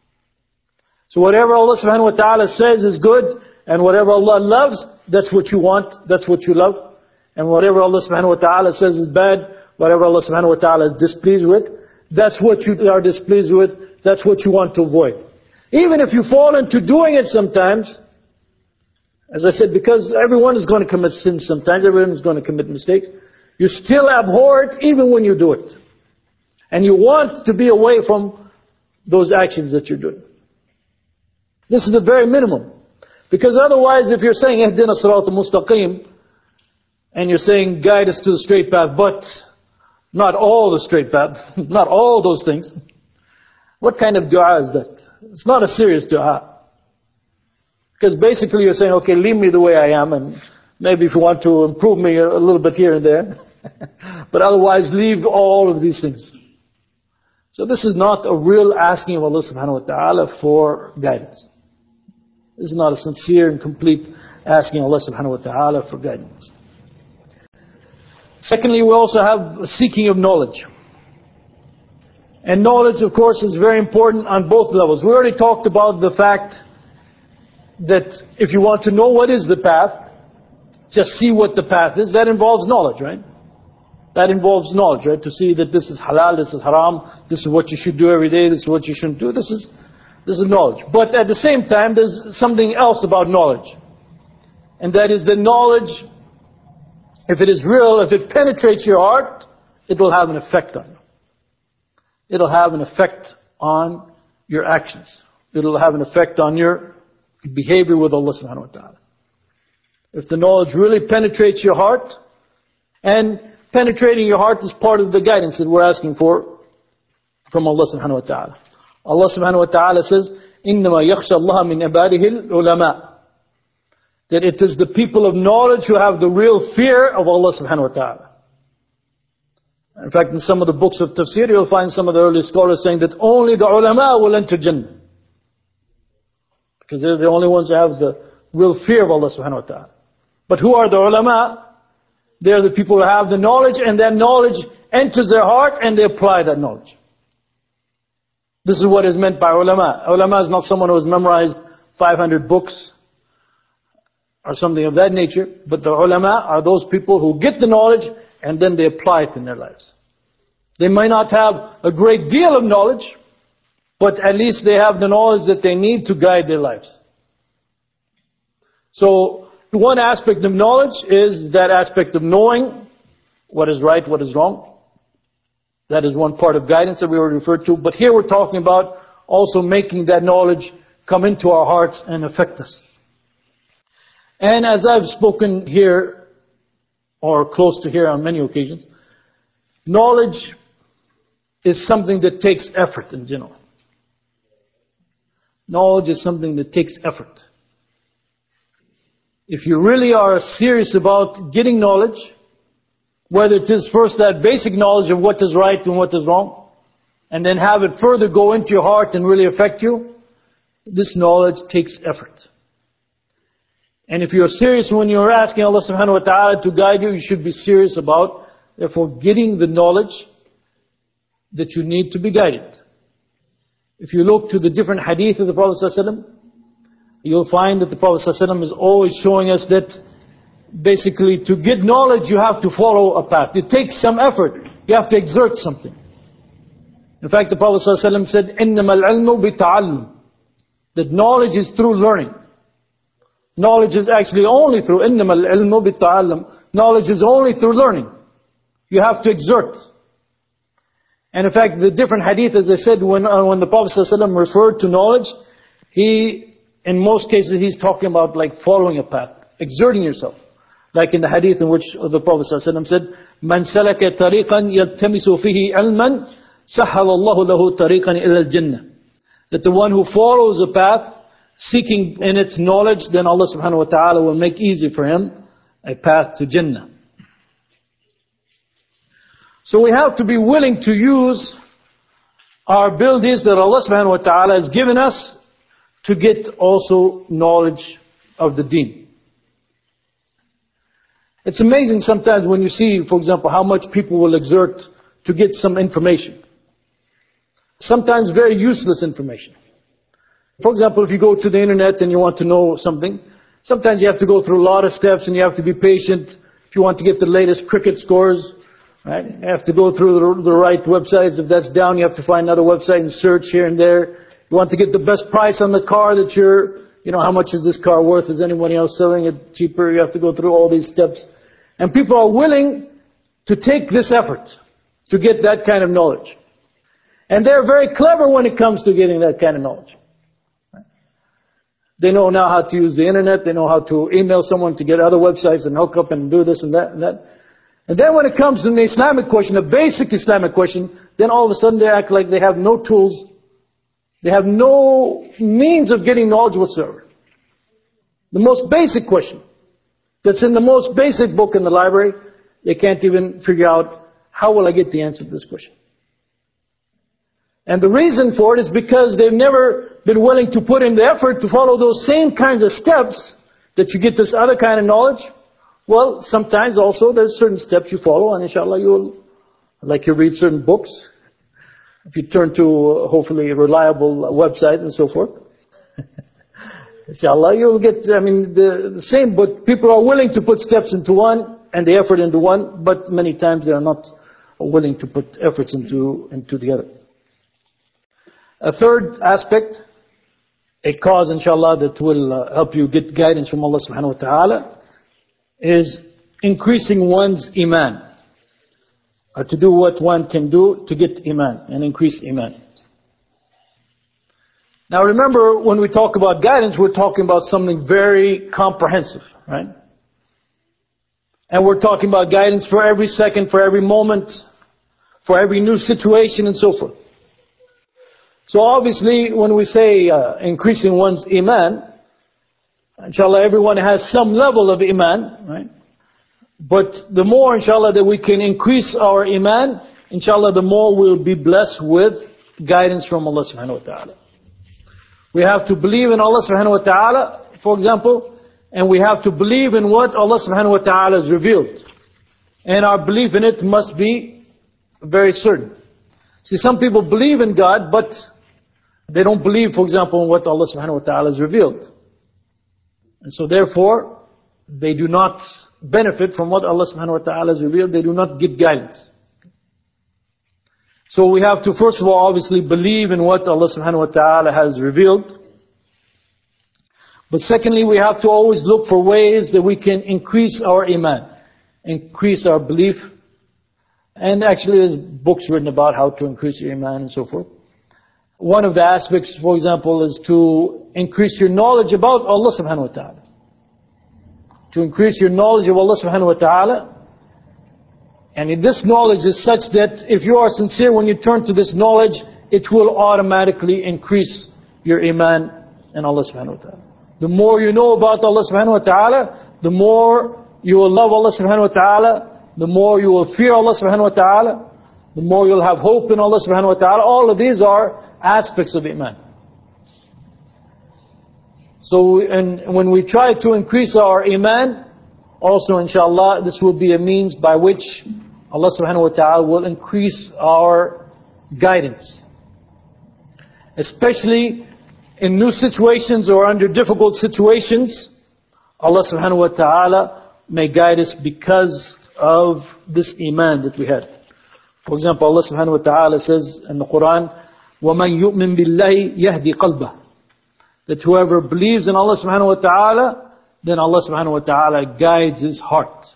[SPEAKER 1] So whatever Allah subhanahu wa ta'ala says is good, and whatever Allah loves, that's what you want, that's what you love. And whatever Allah subhanahu wa ta'ala says is bad, whatever Allah subhanahu wa ta'ala is displeased with, that's what you are displeased with, that's what you want to avoid. Even if you fall into doing it sometimes, as I said, because everyone is going to commit sins sometimes, everyone is going to commit mistakes, you still abhor it even when you do it. And you want to be away from those actions that you're doing. This is the very minimum. Because otherwise, if you're saying, Ihdina Siratal Mustaqim, and you're saying, guide us to the straight path, but not all the straight path, not all those things. What kind of dua is that? It's not a serious dua. Because basically you're saying, okay, leave me the way I am, and maybe if you want to improve me a little bit here and there. But otherwise, leave all of these things. So this is not a real asking of Allah subhanahu wa ta'ala for guidance. This is not a sincere and complete asking Allah subhanahu wa ta'ala for guidance. Secondly, we also have a seeking of knowledge. And knowledge, of course, is very important on both levels. We already talked about the fact that if you want to know what is the path, just see what the path is. That involves knowledge, right? That involves knowledge, right? To see that this is halal, this is haram, this is what you should do every day, this is what you shouldn't do. This is this is knowledge. But at the same time, there's something else about knowledge. And that is the knowledge, if it is real, if it penetrates your heart, it will have an effect on you. It'll have an effect on your actions. It'll have an effect on your behavior with Allah subhanahu wa ta'ala. If the knowledge really penetrates your heart, and penetrating your heart is part of the guidance that we're asking for from Allah subhanahu wa ta'ala. Allah subhanahu wa ta'ala says, إِنَّمَا يَخْشَى اللَّهَ مِنْ عِبَادِهِ الْعُلَمَاءِ. That it is the people of knowledge who have the real fear of Allah subhanahu wa ta'ala. In fact, in some of the books of tafsir, you'll find some of the early scholars saying that only the ulama will enter Jannah. Because they're the only ones who have the real fear of Allah subhanahu wa ta'ala. But who are the ulama? They're the people who have the knowledge, and that knowledge enters their heart and they apply that knowledge. This is what is meant by ulama. Ulama is not someone who has memorized five hundred books or something of that nature. But the ulama are those people who get the knowledge and then they apply it in their lives. They might not have a great deal of knowledge, but at least they have the knowledge that they need to guide their lives. So, one aspect of knowledge is that aspect of knowing what is right, what is wrong. That is one part of guidance that we already referred to. But here we're talking about also making that knowledge come into our hearts and affect us. And as I've spoken here, or close to here on many occasions, knowledge is something that takes effort in general. Knowledge is something that takes effort. If you really are serious about getting knowledge, whether it is first that basic knowledge of what is right and what is wrong, and then have it further go into your heart and really affect you, this knowledge takes effort. And if you're serious when you're asking Allah subhanahu wa ta'ala to guide you, you should be serious about, therefore, getting the knowledge that you need to be guided. If you look to the different hadith of the Prophet sallallahu alaihi wasallam, you'll find that the Prophet sallallahu alaihi wasallam is always showing us that basically to get knowledge you have to follow a path. It takes some effort. You have to exert something. In fact, the Prophet sallallahu alaihi wasallam said, إِنَّمَا الْعِلْمُ بِتَعَلُّمْ. That knowledge is through learning. Knowledge is actually only through إِنَّمَا الْعِلْمُ بِالتَّعَلُّمْ. Knowledge is only through learning. You have to exert. And in fact, the different hadith, as I said, when, uh, when the Prophet ﷺ referred to knowledge, he, in most cases, he's talking about like following a path, exerting yourself. Like in the hadith in which the Prophet ﷺ said, مَنْ سَلَكَ طَرِيقًا يَلْتَمِسُ فِيهِ عِلْمًا سَحَّلَ اللَّهُ لَهُ طَرِيقًا إِلَى الْجَنَّةِ. That the one who follows a path, seeking in its knowledge, then Allah subhanahu wa ta'ala will make easy for him a path to Jannah. So we have to be willing to use our abilities that Allah subhanahu wa ta'ala has given us to get also knowledge of the deen. It's amazing sometimes when you see, for example, how much people will exert to get some information. Sometimes very useless information. For example, if you go to the internet and you want to know something, sometimes you have to go through a lot of steps and you have to be patient. If you want to get the latest cricket scores, right? You have to go through the, the right websites. If that's down, you have to find another website and search here and there. You want to get the best price on the car that you're, you know, how much is this car worth? Is anybody else selling it cheaper? You have to go through all these steps. And people are willing to take this effort to get that kind of knowledge. And they're very clever when it comes to getting that kind of knowledge. They know now how to use the internet. They know how to email someone to get other websites and hook up and do this and that and that. And then when it comes to the Islamic question, the basic Islamic question, then all of a sudden they act like they have no tools. They have no means of getting knowledge whatsoever. The most basic question that's in the most basic book in the library, they can't even figure out, how will I get the answer to this question? And the reason for it is because they've never been willing to put in the effort to follow those same kinds of steps that you get this other kind of knowledge. Well, sometimes also there's certain steps you follow, and inshallah you'll, like you read certain books, if you turn to hopefully a reliable website and so forth. Inshallah, you'll get, I mean, the, the same, but people are willing to put steps into one and the effort into one, but many times they are not willing to put efforts into, into the other. A third aspect, a cause, inshallah, that will uh, help you get guidance from Allah subhanahu wa ta'ala, is increasing one's iman. Or to do what one can do to get iman and increase iman. Now remember, when we talk about guidance, we're talking about something very comprehensive, right? And we're talking about guidance for every second, for every moment, for every new situation and so forth. So obviously, when we say uh, increasing one's iman, inshallah, everyone has some level of iman, right? But the more, inshallah, that we can increase our iman, inshallah, the more we'll be blessed with guidance from Allah subhanahu wa ta'ala. We have to believe in Allah subhanahu wa ta'ala, for example, and we have to believe in what Allah subhanahu wa ta'ala has revealed. And our belief in it must be very certain. See, some people believe in God, but they don't believe, for example, in what Allah subhanahu wa ta'ala has revealed. And so therefore, they do not benefit from what Allah subhanahu wa ta'ala has revealed. They do not get guidance. So we have to, first of all, obviously believe in what Allah subhanahu wa ta'ala has revealed. But secondly, we have to always look for ways that we can increase our iman, increase our belief. And actually there's books written about how to increase your iman and so forth. One of the aspects, for example, is to increase your knowledge about Allah subhanahu wa ta'ala. To increase your knowledge of Allah subhanahu wa ta'ala. And this knowledge is such that if you are sincere when you turn to this knowledge, it will automatically increase your iman in Allah subhanahu wa ta'ala. The more you know about Allah subhanahu wa ta'ala, the more you will love Allah subhanahu wa ta'ala, the more you will fear Allah subhanahu wa ta'ala, the more you'll have hope in Allah subhanahu wa ta'ala. All of these are aspects of iman. So, and when we try to increase our iman, also inshallah, this will be a means by which Allah subhanahu wa ta'ala will increase our guidance. Especially in new situations or under difficult situations, Allah subhanahu wa ta'ala may guide us because of this iman that we have. For example, Allah subhanahu wa ta'ala says in the Quran, وَمَنْ يُؤْمِن بِاللَّهِ يَهْدِي قَلْبَهُ. That whoever believes in Allah subhanahu wa ta'ala, then Allah subhanahu wa ta'ala guides his heart.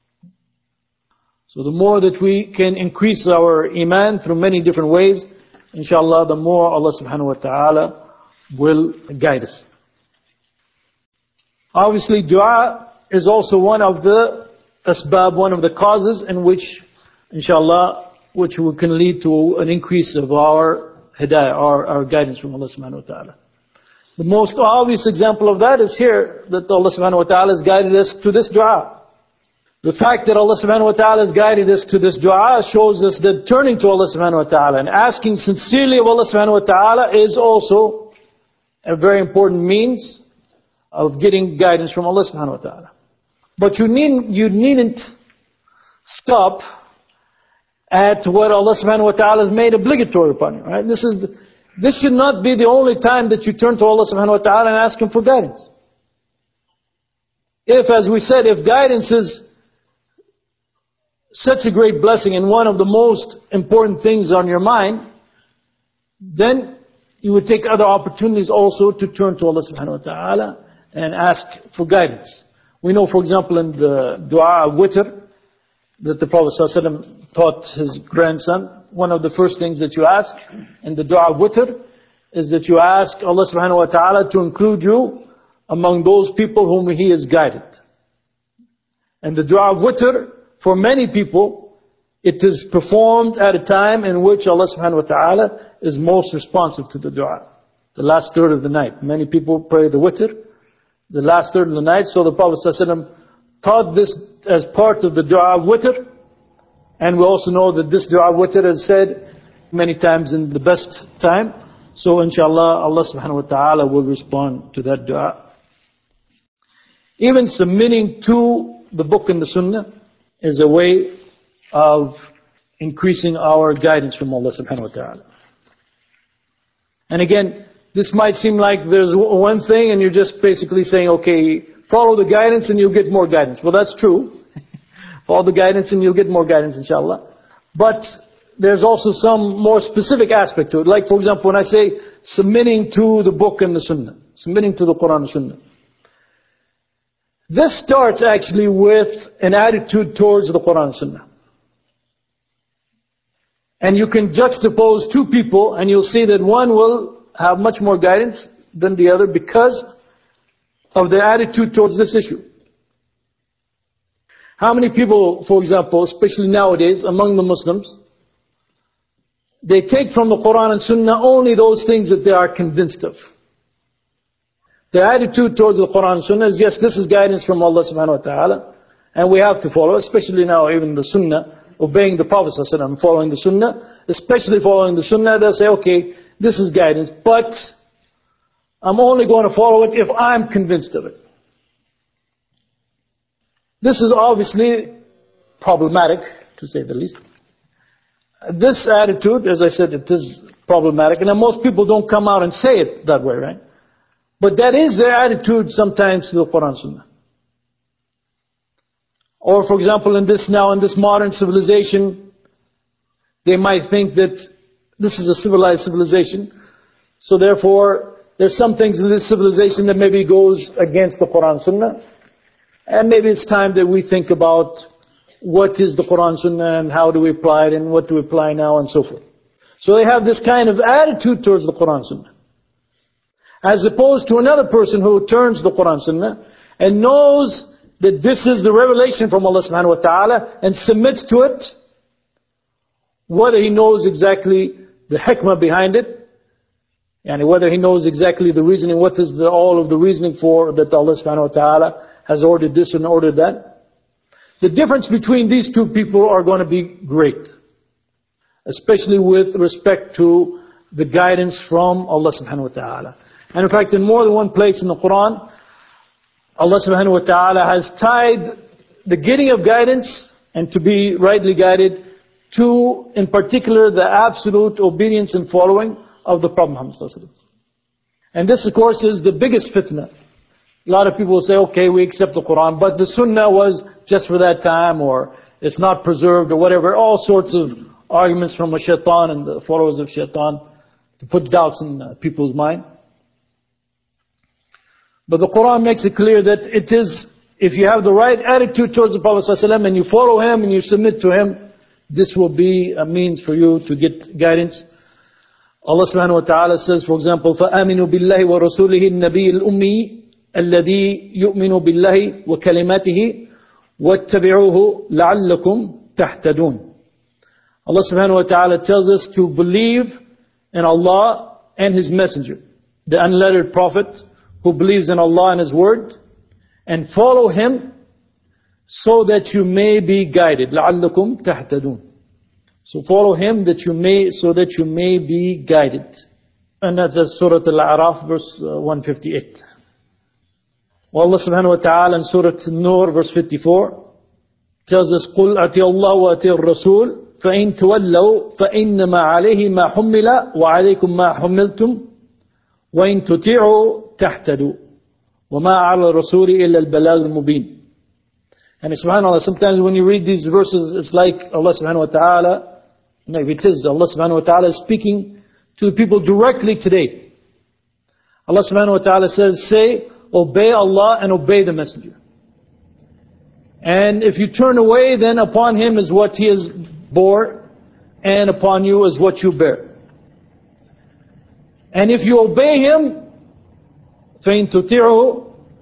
[SPEAKER 1] So the more that we can increase our iman through many different ways, inshallah, the more Allah subhanahu wa ta'ala will guide us. Obviously, dua is also one of the asbab, one of the causes in which, inshallah, which can lead to an increase of our hidayah, our, our guidance from Allah subhanahu wa ta'ala. The most obvious example of that is here, that Allah subhanahu wa ta'ala has guided us to this dua. The fact that Allah subhanahu wa ta'ala has guided us to this dua shows us that turning to Allah subhanahu wa ta'ala and asking sincerely of Allah subhanahu wa ta'ala is also a very important means of getting guidance from Allah subhanahu wa ta'ala. But you needn't, you needn't stop at what Allah subhanahu wa ta'ala has made obligatory upon you. Right? This is the, this should not be the only time that you turn to Allah subhanahu wa ta'ala and ask Him for guidance. If, as we said, if guidance is such a great blessing and one of the most important things on your mind, then you would take other opportunities also to turn to Allah subhanahu wa ta'ala and ask for guidance. We know, for example, in the dua of witr, that the Prophet ﷺ taught his grandson, one of the first things that you ask in the dua of witr is that you ask Allah subhanahu wa ta'ala to include you among those people whom He has guided. And the dua of witr, for many people, it is performed at a time in which Allah subhanahu wa ta'ala is most responsive to the dua. The last third of the night. Many people pray the witr, the last third of the night. So the Prophet ﷺ taught this as part of the dua of witr. And we also know that this dua of witr is said many times in the best time. So inshallah, Allah subhanahu wa ta'ala will respond to that dua. Even submitting to the book and the sunnah is a way of increasing our guidance from Allah subhanahu wa ta'ala. And again, this might seem like there's one thing and you're just basically saying, okay, follow the guidance and you'll get more guidance. Well, that's true. Follow the guidance and you'll get more guidance, inshallah. But there's also some more specific aspect to it. Like, for example, when I say submitting to the book and the sunnah, submitting to the Quran and sunnah. This starts actually with an attitude towards the Quran and sunnah. And you can juxtapose two people and you'll see that one will have much more guidance than the other because of their attitude towards this issue. How many people, for example, especially nowadays among the Muslims, they take from the Quran and Sunnah only those things that they are convinced of. Their attitude towards the Quran and Sunnah is, yes, this is guidance from Allah subhanahu wa ta'ala, and we have to follow, especially now even the Sunnah, obeying the Prophet sallallahu alaihi wasallam, following the Sunnah, especially following the Sunnah, they'll say, okay, this is guidance, but I'm only going to follow it if I'm convinced of it. This is obviously problematic, to say the least. This attitude, as I said, it is problematic, and most people don't come out and say it that way, right? But that is their attitude sometimes to the Quran Sunnah. Or for example, in this now, in this modern civilization, they might think that this is a civilized civilization, so therefore there's some things in this civilization that maybe goes against the Quran Sunnah, and maybe it's time that we think about what is the Quran Sunnah and how do we apply it and what do we apply now and so forth. So they have this kind of attitude towards the Quran Sunnah. As opposed to another person who turns the Quran Sunnah and knows that this is the revelation from Allah subhanahu wa ta'ala and submits to it, whether he knows exactly the hikmah behind it, and whether he knows exactly the reasoning, what is the, all of the reasoning for that Allah subhanahu wa ta'ala has ordered this and ordered that. The difference between these two people are going to be great, especially with respect to the guidance from Allah subhanahu wa ta'ala. And in fact, in more than one place in the Quran, Allah subhanahu wa ta'ala has tied the getting of guidance and to be rightly guided to, in particular, the absolute obedience and following of the Prophet Muhammad sallallahu alaihi wasallam. And this, of course, is the biggest fitna. A lot of people will say, okay, we accept the Quran, but the Sunnah was just for that time, or it's not preserved, or whatever. All sorts of arguments from a shaitan and the followers of shaitan to put doubts in uh, people's mind. But the Quran makes it clear that it is, if you have the right attitude towards the Prophet ﷺ and you follow him and you submit to him, this will be a means for you to get guidance. Allah subhanahu wa ta'ala says, for example, فَآمِنُوا بِاللَّهِ وَرَسُولِهِ النَّبِيِّ الْأُمِّيِّ الَّذِي يُؤْمِنُ بِاللَّهِ وَكَلِمَاتِهِ وَاتَّبِعُوهُ لَعَلَّكُمْ تَهْتَدُونَ. Allah subhanahu wa ta'ala tells us to believe in Allah and His Messenger, the unlettered Prophet, who believes in Allah and His Word, and follow Him so that you may be guided. لَعَلَّكُمْ تَهْتَدُونَ. So follow Him that you may, so that you may be guided. And that's Surah Al-A'raf, verse one fifty-eight. Well, Allah subhanahu wa ta'ala in Surah An-Nur, verse fifty-four, tells us, قُلْ أَتِيَ اللَّهُ وَأَتِيَ الرَّسُولُ فَإِن تَوَلَّوْا فَإِنَّمَا عَلَيْهِ مَا حُمِّلَ وَعَلَيْكُمْ مَا حُمِّلْتُمْ وَإِن تُطِيعُوا تَهْتَدُوا وَمَا عَلَى الرَّسُولِ إِلَّا الْبَلَاغُ الْمُبِينُ. And subhanAllah, sometimes when you read these verses, it's like Allah subhanahu wa ta'ala, maybe it is, Allah subhanahu wa ta'ala is speaking to the people directly today. Allah subhanahu wa ta'ala says, say, obey Allah and obey the Messenger. And if you turn away, then upon him is what he has bore, and upon you is what you bear. And if you obey him, فَإِن تُطِيعُوا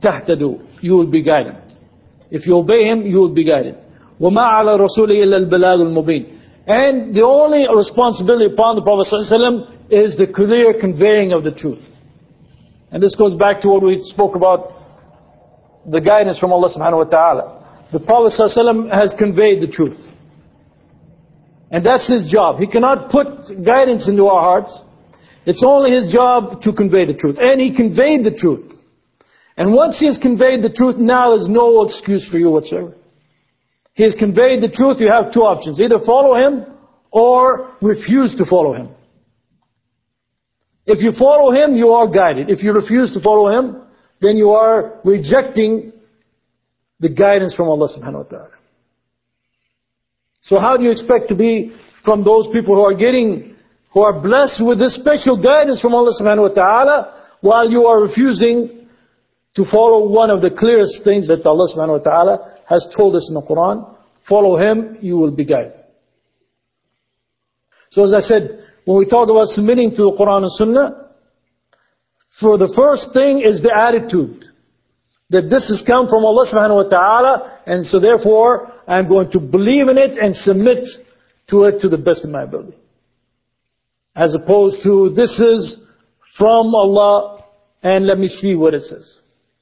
[SPEAKER 1] تَهْتَدُوا. You will be guided. If you obey him, you will be guided. وَمَا عَلَى الرَّسُولِ إِلَّا الْبَلَاغُ الْمُبِينُ. And the only responsibility upon the Prophet ﷺ is the clear conveying of the truth. And this goes back to what we spoke about, the guidance from Allah subhanahu wa ta'ala. The Prophet ﷺ has conveyed the truth. And that's his job. He cannot put guidance into our hearts. It's only his job to convey the truth. And he conveyed the truth. And once he has conveyed the truth, now there's no excuse for you whatsoever. He has conveyed the truth, you have two options. Either follow him or refuse to follow him. If you follow him, you are guided. If you refuse to follow him, then you are rejecting the guidance from Allah subhanahu wa ta'ala. So how do you expect to be from those people who are getting, who are blessed with this special guidance from Allah subhanahu wa ta'ala, while you are refusing to follow one of the clearest things that Allah subhanahu wa ta'ala has told us in the Quran? Follow him, you will be guided. So as I said, when we talk about submitting to the Quran and Sunnah, so the first thing is the attitude. That this has come from Allah subhanahu wa ta'ala, and so therefore I'm going to believe in it and submit to it to the best of my ability. As opposed to, this is from Allah and let me see what it says.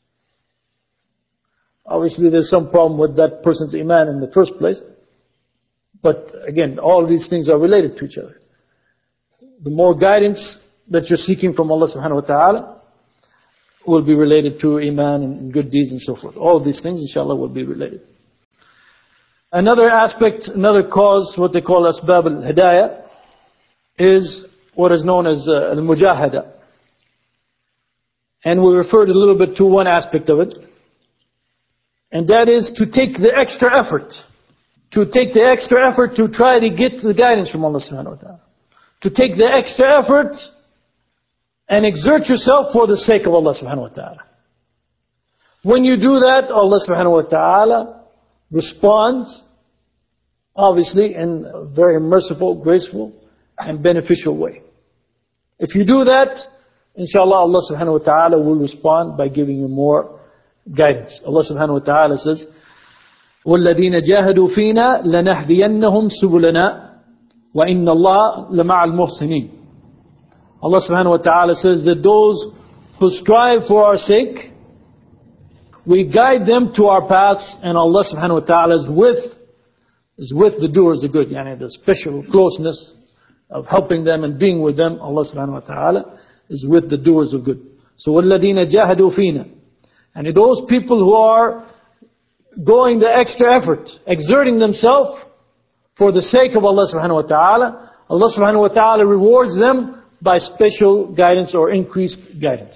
[SPEAKER 1] Obviously there's some problem with that person's iman in the first place. But again, all these things are related to each other. The more guidance that you're seeking from Allah subhanahu wa ta'ala will be related to iman and good deeds and so forth. All these things inshallah will be related. Another aspect, another cause, what they call asbab al-hidayah, is what is known as uh, al-mujahada. And we referred a little bit to one aspect of it. And that is to take the extra effort. To take the extra effort to try to get the guidance from Allah subhanahu wa ta'ala. To take the extra effort and exert yourself for the sake of Allah subhanahu wa ta'ala. When you do that, Allah subhanahu wa ta'ala responds, obviously, in a very merciful, graceful, and beneficial way. If you do that, inshallah, Allah subhanahu wa ta'ala will respond by giving you more guidance. Allah subhanahu wa ta'ala says, وَالَّذِينَ جَاهَدُوا فِينَا لَنَهْدِيَنَّهُمْ سُبُلَنَا وَإِنَّ اللَّهَ لَمَعَ الْمُحْسِنِينَ. Allah subhanahu wa ta'ala says that those who strive for our sake, we guide them to our paths, and Allah subhanahu wa ta'ala is with, is with the doers of good. Yani the special closeness of helping them and being with them, Allah subhanahu wa ta'ala is with the doers of good. So وَالَّذِينَ جَاهَدُوا فِينَا. And those people who are going the extra effort, exerting themselves for the sake of Allah subhanahu wa ta'ala, Allah subhanahu wa ta'ala rewards them by special guidance or increased guidance.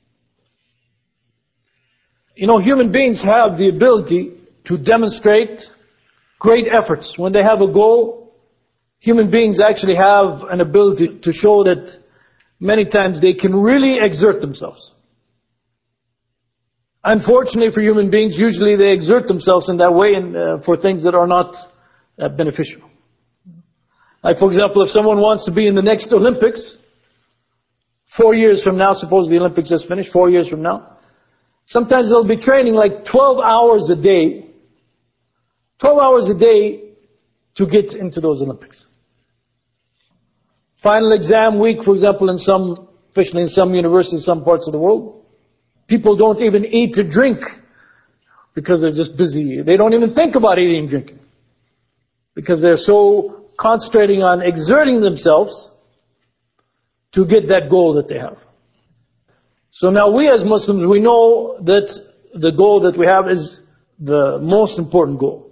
[SPEAKER 1] You know, human beings have the ability to demonstrate great efforts. When they have a goal, human beings actually have an ability to show that many times they can really exert themselves. Unfortunately for human beings, usually they exert themselves in that way and, uh, for things that are not uh, beneficial. Like for example, if someone wants to be in the next Olympics, four years from now, suppose the Olympics just finished, four years from now, sometimes they'll be training like twelve hours a day, twelve hours a day to get into those Olympics. Final exam week, for example, in some, especially in some universities, some parts of the world, people don't even eat or drink because they're just busy. They don't even think about eating and drinking because they're so concentrating on exerting themselves to get that goal that they have. So now we as Muslims, we know that the goal that we have is the most important goal.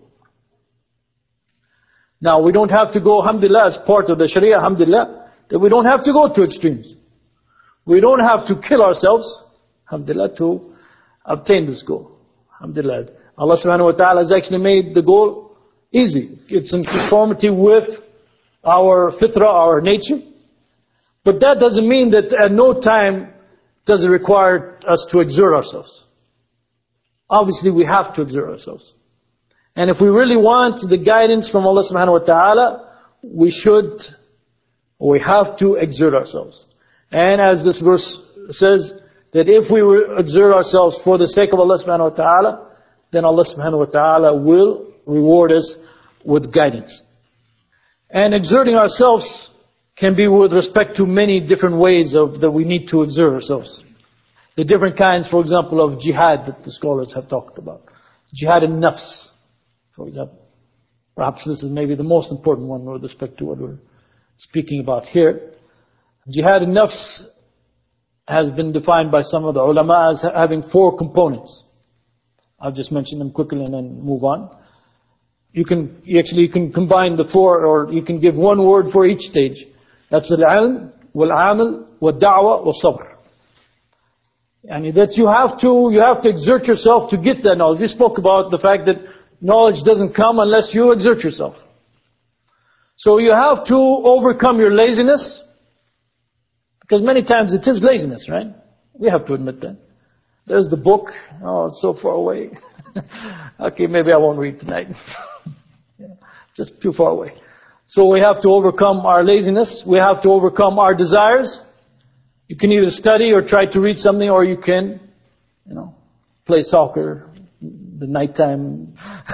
[SPEAKER 1] Now we don't have to go, alhamdulillah, as part of the Sharia, alhamdulillah, that we don't have to go to extremes. We don't have to kill ourselves, alhamdulillah, to obtain this goal. Alhamdulillah. Allah subhanahu wa ta'ala has actually made the goal easy. It's in conformity with our fitrah, our nature. But that doesn't mean that at no time does it require us to exert ourselves. Obviously we have to exert ourselves. And if we really want the guidance from Allah subhanahu wa ta'ala, we should, or we have to exert ourselves. And as this verse says, that if we exert ourselves for the sake of Allah subhanahu wa ta'ala, then Allah subhanahu wa ta'ala will reward us with guidance. And exerting ourselves can be with respect to many different ways of that we need to exert ourselves. The different kinds, for example, of jihad that the scholars have talked about. Jihad in nafs, for example. Perhaps this is maybe the most important one with respect to what we're speaking about here. Jihad in nafs has been defined by some of the ulama as having four components. I'll just mention them quickly and then move on. You can you actually you can combine the four, or you can give one word for each stage. That's al-ilm, wal-amal, wal-da'wah, wal-sabr. And that you have to you have to exert yourself to get that knowledge. We spoke about the fact that knowledge doesn't come unless you exert yourself. So you have to overcome your laziness, because many times it is laziness, right? We have to admit that. There's the book. Oh, it's so far away. Okay, maybe I won't read tonight. Yeah, just too far away. So we have to overcome our laziness. We have to overcome our desires. You can either study or try to read something, or you can, you know, play soccer, the nighttime.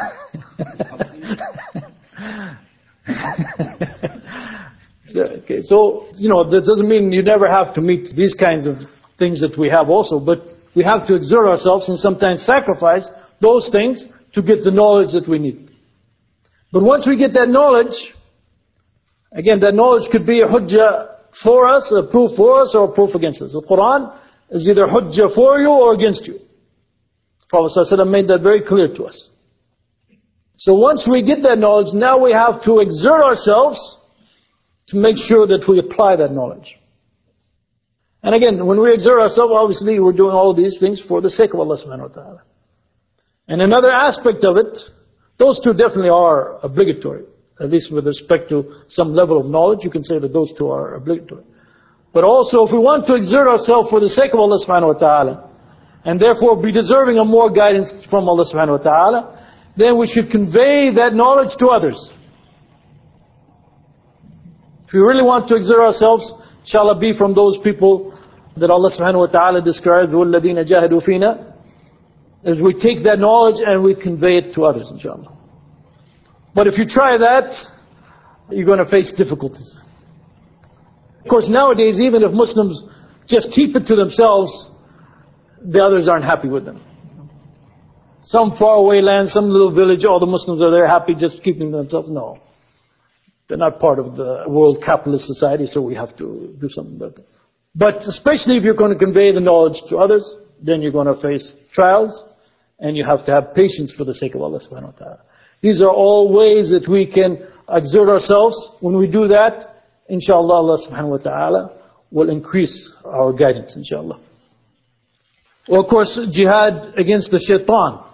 [SPEAKER 1] so, okay, so, you know, that doesn't mean you never have to meet these kinds of things that we have also, but we have to exert ourselves and sometimes sacrifice those things to get the knowledge that we need. But once we get that knowledge, again, that knowledge could be a hujjah for us, a proof for us, or a proof against us. The Quran is either hujjah for you or against you. The Prophet ﷺ made that very clear to us. So once we get that knowledge, now we have to exert ourselves to make sure that we apply that knowledge. And again, when we exert ourselves, obviously we're doing all these things for the sake of Allah subhanahu wa ta'ala. And another aspect of it, those two definitely are obligatory. At least with respect to some level of knowledge, you can say that those two are obligatory. But also, if we want to exert ourselves for the sake of Allah subhanahu wa ta'ala, and therefore be deserving of more guidance from Allah subhanahu wa ta'ala, then we should convey that knowledge to others. If we really want to exert ourselves, inshallah, be from those people that Allah subhanahu wa ta'ala described, وَالَّذِينَ جَاهَدُوا فِينَا, as we take that knowledge and we convey it to others, inshallah. But if you try that, you're going to face difficulties. Of course, nowadays, even if Muslims just keep it to themselves, the others aren't happy with them. Some faraway land, some little village, all the Muslims are there happy just keeping to themselves. No. They're not part of the world capitalist society, so we have to do something about that. But especially if you're going to convey the knowledge to others, then you're going to face trials, and you have to have patience for the sake of Allah subhanahu wa ta'ala. These are all ways that we can exert ourselves. When we do that, inshallah, Allah subhanahu wa ta'ala will increase our guidance, inshallah. Well, of course, jihad against the shaitan.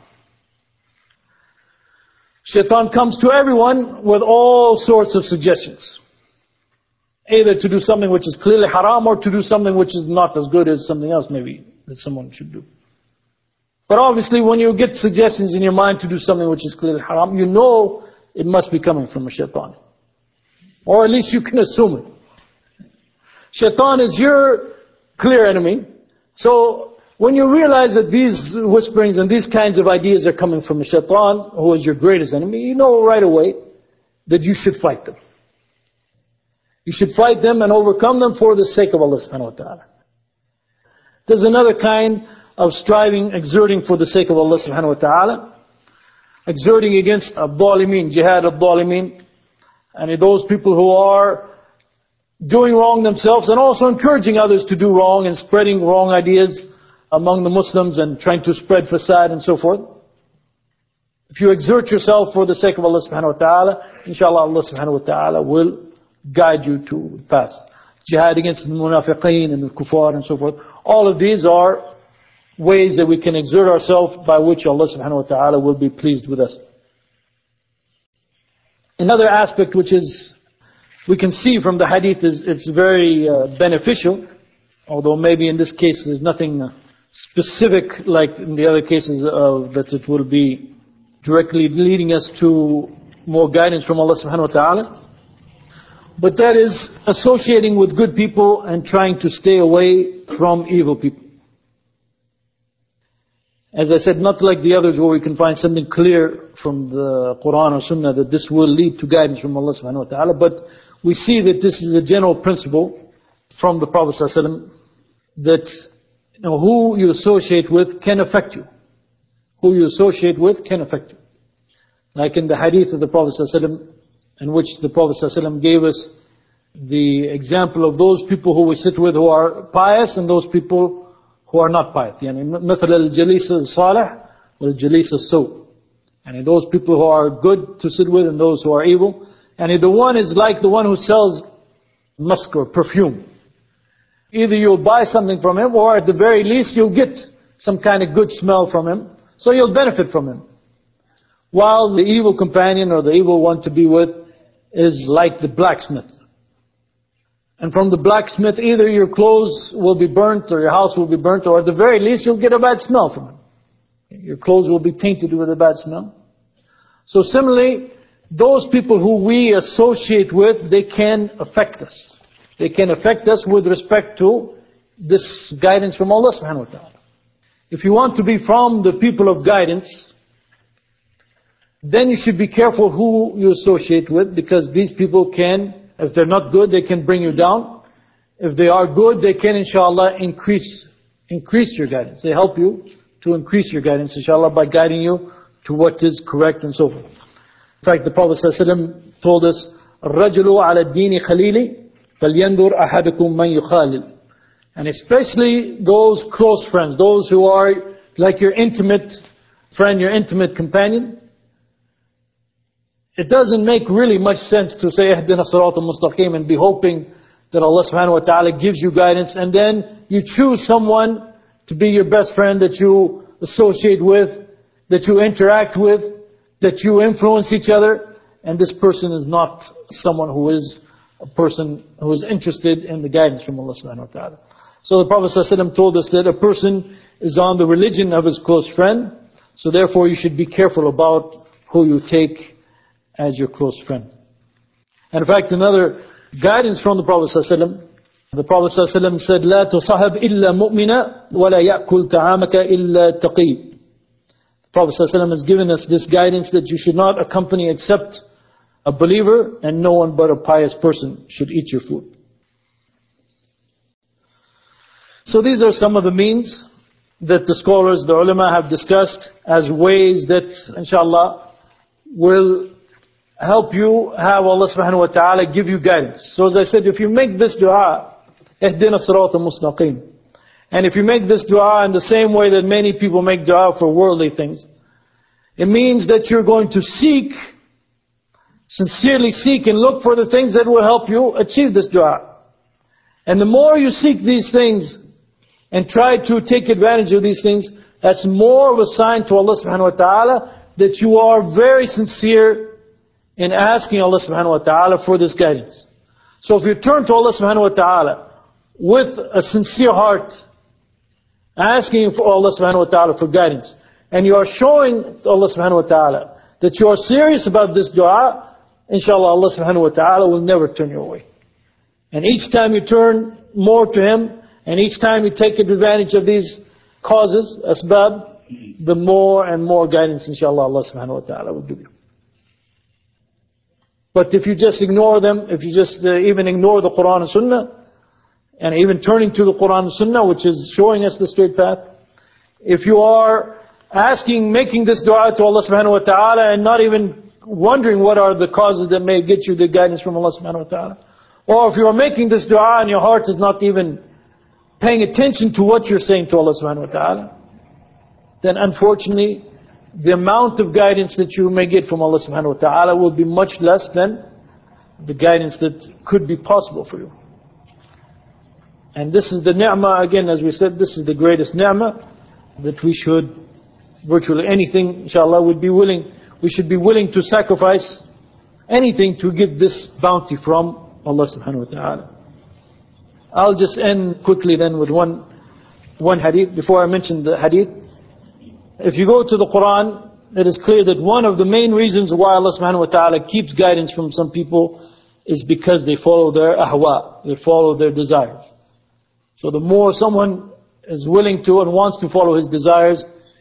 [SPEAKER 1] Shaitan comes to everyone with all sorts of suggestions. Either to do something which is clearly haram, or to do something which is not as good as something else maybe that someone should do. But obviously, when you get suggestions in your mind to do something which is clearly haram, you know it must be coming from a shaitan. Or at least you can assume it. Shaitan is your clear enemy. So when you realize that these whisperings and these kinds of ideas are coming from a shaitan, who is your greatest enemy, you know right away that you should fight them. You should fight them and overcome them for the sake of Allah subhanahu wa ta'ala. There's another kind of striving, exerting for the sake of Allah subhanahu wa ta'ala. Exerting against al-dhalimeen, jihad al-dhalimeen. And those people who are doing wrong themselves, and also encouraging others to do wrong and spreading wrong ideas among the Muslims and trying to spread fasad and so forth. If you exert yourself for the sake of Allah subhanahu wa ta'ala, inshallah Allah subhanahu wa ta'ala will guide you to the path. Jihad against the munafiqeen and the kuffar and so forth. All of these are ways that we can exert ourselves by which Allah subhanahu wa ta'ala will be pleased with us. Another aspect which is, we can see from the hadith, is it's very uh, beneficial, although maybe in this case there's nothing uh, specific like in the other cases of that it will be directly leading us to more guidance from Allah subhanahu wa ta'ala. But that is associating with good people and trying to stay away from evil people. As I said, not like the others where we can find something clear from the Quran or Sunnah that this will lead to guidance from Allah subhanahu wa ta'ala. But we see that this is a general principle from the Prophet sallallahu alaihi wasallam, that you know, who you associate with can affect you. Who you associate with can affect you. Like in the hadith of the Prophet sallallahu alaihi wasallam, in which the Prophet sallallahu alaihi wasallam gave us the example of those people who we sit with who are pious and those people who are not pious. يعني مثل الجليس الصالح والجليس السوء. And those people who are good to sit with and those who are evil. And the one is like the one who sells musk or perfume. Either you'll buy something from him, or at the very least you'll get some kind of good smell from him, so you'll benefit from him. While the evil companion or the evil one to be with is like the blacksmith. And from the blacksmith, either your clothes will be burnt or your house will be burnt, or at the very least you'll get a bad smell from him. Your clothes will be tainted with a bad smell. So similarly, those people who we associate with, they can affect us. They can affect us with respect to this guidance from Allah subhanahu wa ta'ala. If you want to be from the people of guidance, then you should be careful who you associate with, because these people can, if they're not good, they can bring you down. If they are good, they can inshallah increase increase your guidance. They help you to increase your guidance inshallah by guiding you to what is correct and so forth. In fact, the Prophet ﷺ told us, الرَّجُلُ عَلَى الدِّينِ خَلِيلِ فَلْيَنْظُرْ أَحَدُكُمْ مَنْ يُخَالِلُ. And especially those close friends, those who are like your intimate friend, your intimate companion. It doesn't make really much sense to say اهدنا الصراط المستقيم and be hoping that Allah subhanahu wa ta'ala gives you guidance, and then you choose someone to be your best friend that you associate with, that you interact with, that you influence each other, and this person is not someone who is a person who is interested in the guidance from Allah subhanahu wa ta'ala. So the Prophet ﷺ told us that a person is on the religion of his close friend, so therefore you should be careful about who you take as your close friend. And in fact, another guidance from the Prophet ﷺ, the Prophet ﷺ said, لا تصحب إلا مؤمنا ولا يأكل طعامك إلا تقي. The Prophet ﷺ has given us this guidance that you should not accompany except a believer, and no one but a pious person should eat your food. So these are some of the means that the scholars, the ulama have discussed as ways that inshallah will help you have Allah subhanahu wa ta'ala give you guidance. So as I said, if you make this dua, اهدنا الصراط المستقيم, and if you make this dua in the same way that many people make dua for worldly things, it means that you're going to seek, sincerely seek and look for the things that will help you achieve this dua. And the more you seek these things and try to take advantage of these things, that's more of a sign to Allah subhanahu wa ta'ala that you are very sincere in asking Allah subhanahu wa ta'ala for this guidance. So if you turn to Allah subhanahu wa ta'ala with a sincere heart, asking for Allah subhanahu wa ta'ala for guidance, and you are showing to Allah subhanahu wa ta'ala that you are serious about this dua, inshallah Allah subhanahu wa ta'ala will never turn you away. And each time you turn more to Him, and each time you take advantage of these causes, asbab, the more and more guidance inshallah Allah subhanahu wa ta'ala will give you. But if you just ignore them, if you just uh, even ignore the Quran and Sunnah, and even turning to the Quran and Sunnah, which is showing us the straight path, if you are asking, making this dua to Allah subhanahu wa ta'ala and not even wondering what are the causes that may get you the guidance from Allah subhanahu wa ta'ala, or if you are making this dua and your heart is not even paying attention to what you're saying to Allah subhanahu wa ta'ala, then unfortunately the amount of guidance that you may get from Allah subhanahu wa ta'ala will be much less than the guidance that could be possible for you. And this is the ni'mah, again as we said, this is the greatest ni'mah, that we should, virtually anything inshallah would be willing, we should be willing to sacrifice anything to get this bounty from Allah subhanahu wa ta'ala. I'll just end quickly then with one one hadith before I mention the hadith. If you go to the Quran, it is clear that one of the main reasons why Allah subhanahu wa ta'ala keeps guidance from some people is because they follow their ahwa, they follow their desires. So the more someone is willing to and wants to follow his desires,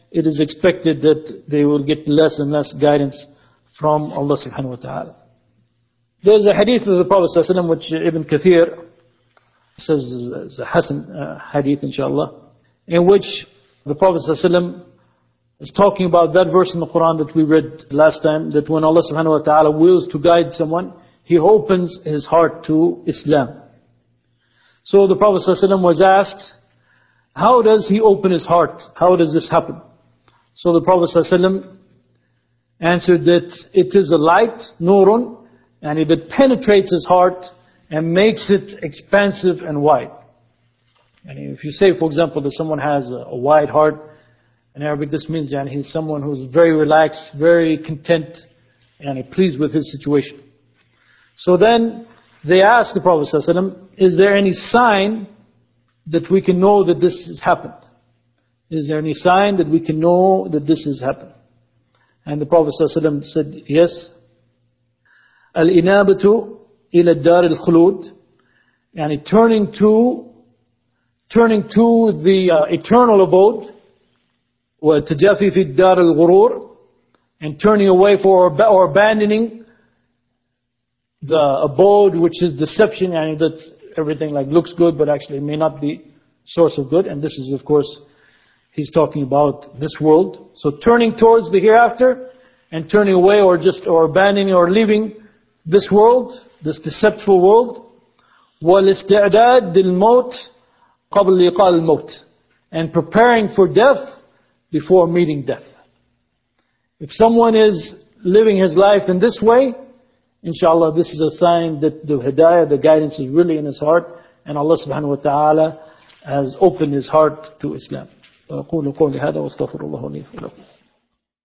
[SPEAKER 1] it is expected that they will get less and less guidance from Allah subhanahu wa ta'ala. There's a hadith of the Prophet sallallahu alaihi wasallam which Ibn Kathir says is a Hasan uh, hadith, inshallah, in which the Prophet sallallahu alaihi wasallam is talking about that verse in the Quran that we read last time, that when Allah subhanahu wa ta'ala wills to guide someone, He opens his heart to Islam. So the Prophet sallallahu alaihi wasallam was asked, how does He open his heart? How does this happen? So the Prophet sallallahu alaihi wasallam answered that it is a light, nurun, and it penetrates his heart and makes it expansive and wide. And if you say, for example, that someone has a, a wide heart, in Arabic this means that he's someone who's very relaxed, very content, and pleased with his situation. So then they asked the Prophet ﷺ, is there any sign that we can know that this has happened? Is there any sign that we can know that this has happened? And the Prophet ﷺ said, yes. Al-inabatu ila dar al-khulud, and turning to, turning to the uh, eternal abode, wa tajafi fi dar al-ghurur, and turning away for or abandoning the abode which is deception, and that everything like looks good but actually may not be source of good. And this is, of course, he's talking about this world. So turning towards the hereafter and turning away or just or abandoning or leaving this world, this deceitful world. وَالْإِسْتِعْدَادِ لِلْمَوْتِ قَبْلِ لِقَاءِ الْمَوْتِ, and preparing for death before meeting death. If someone is living his life in this way, inshallah, this is a sign that the hidayah, the guidance is really in his heart, and Allah subhanahu wa ta'ala has opened his heart to Islam. وأقول قولي هذا واستغفر الله لي ولكم.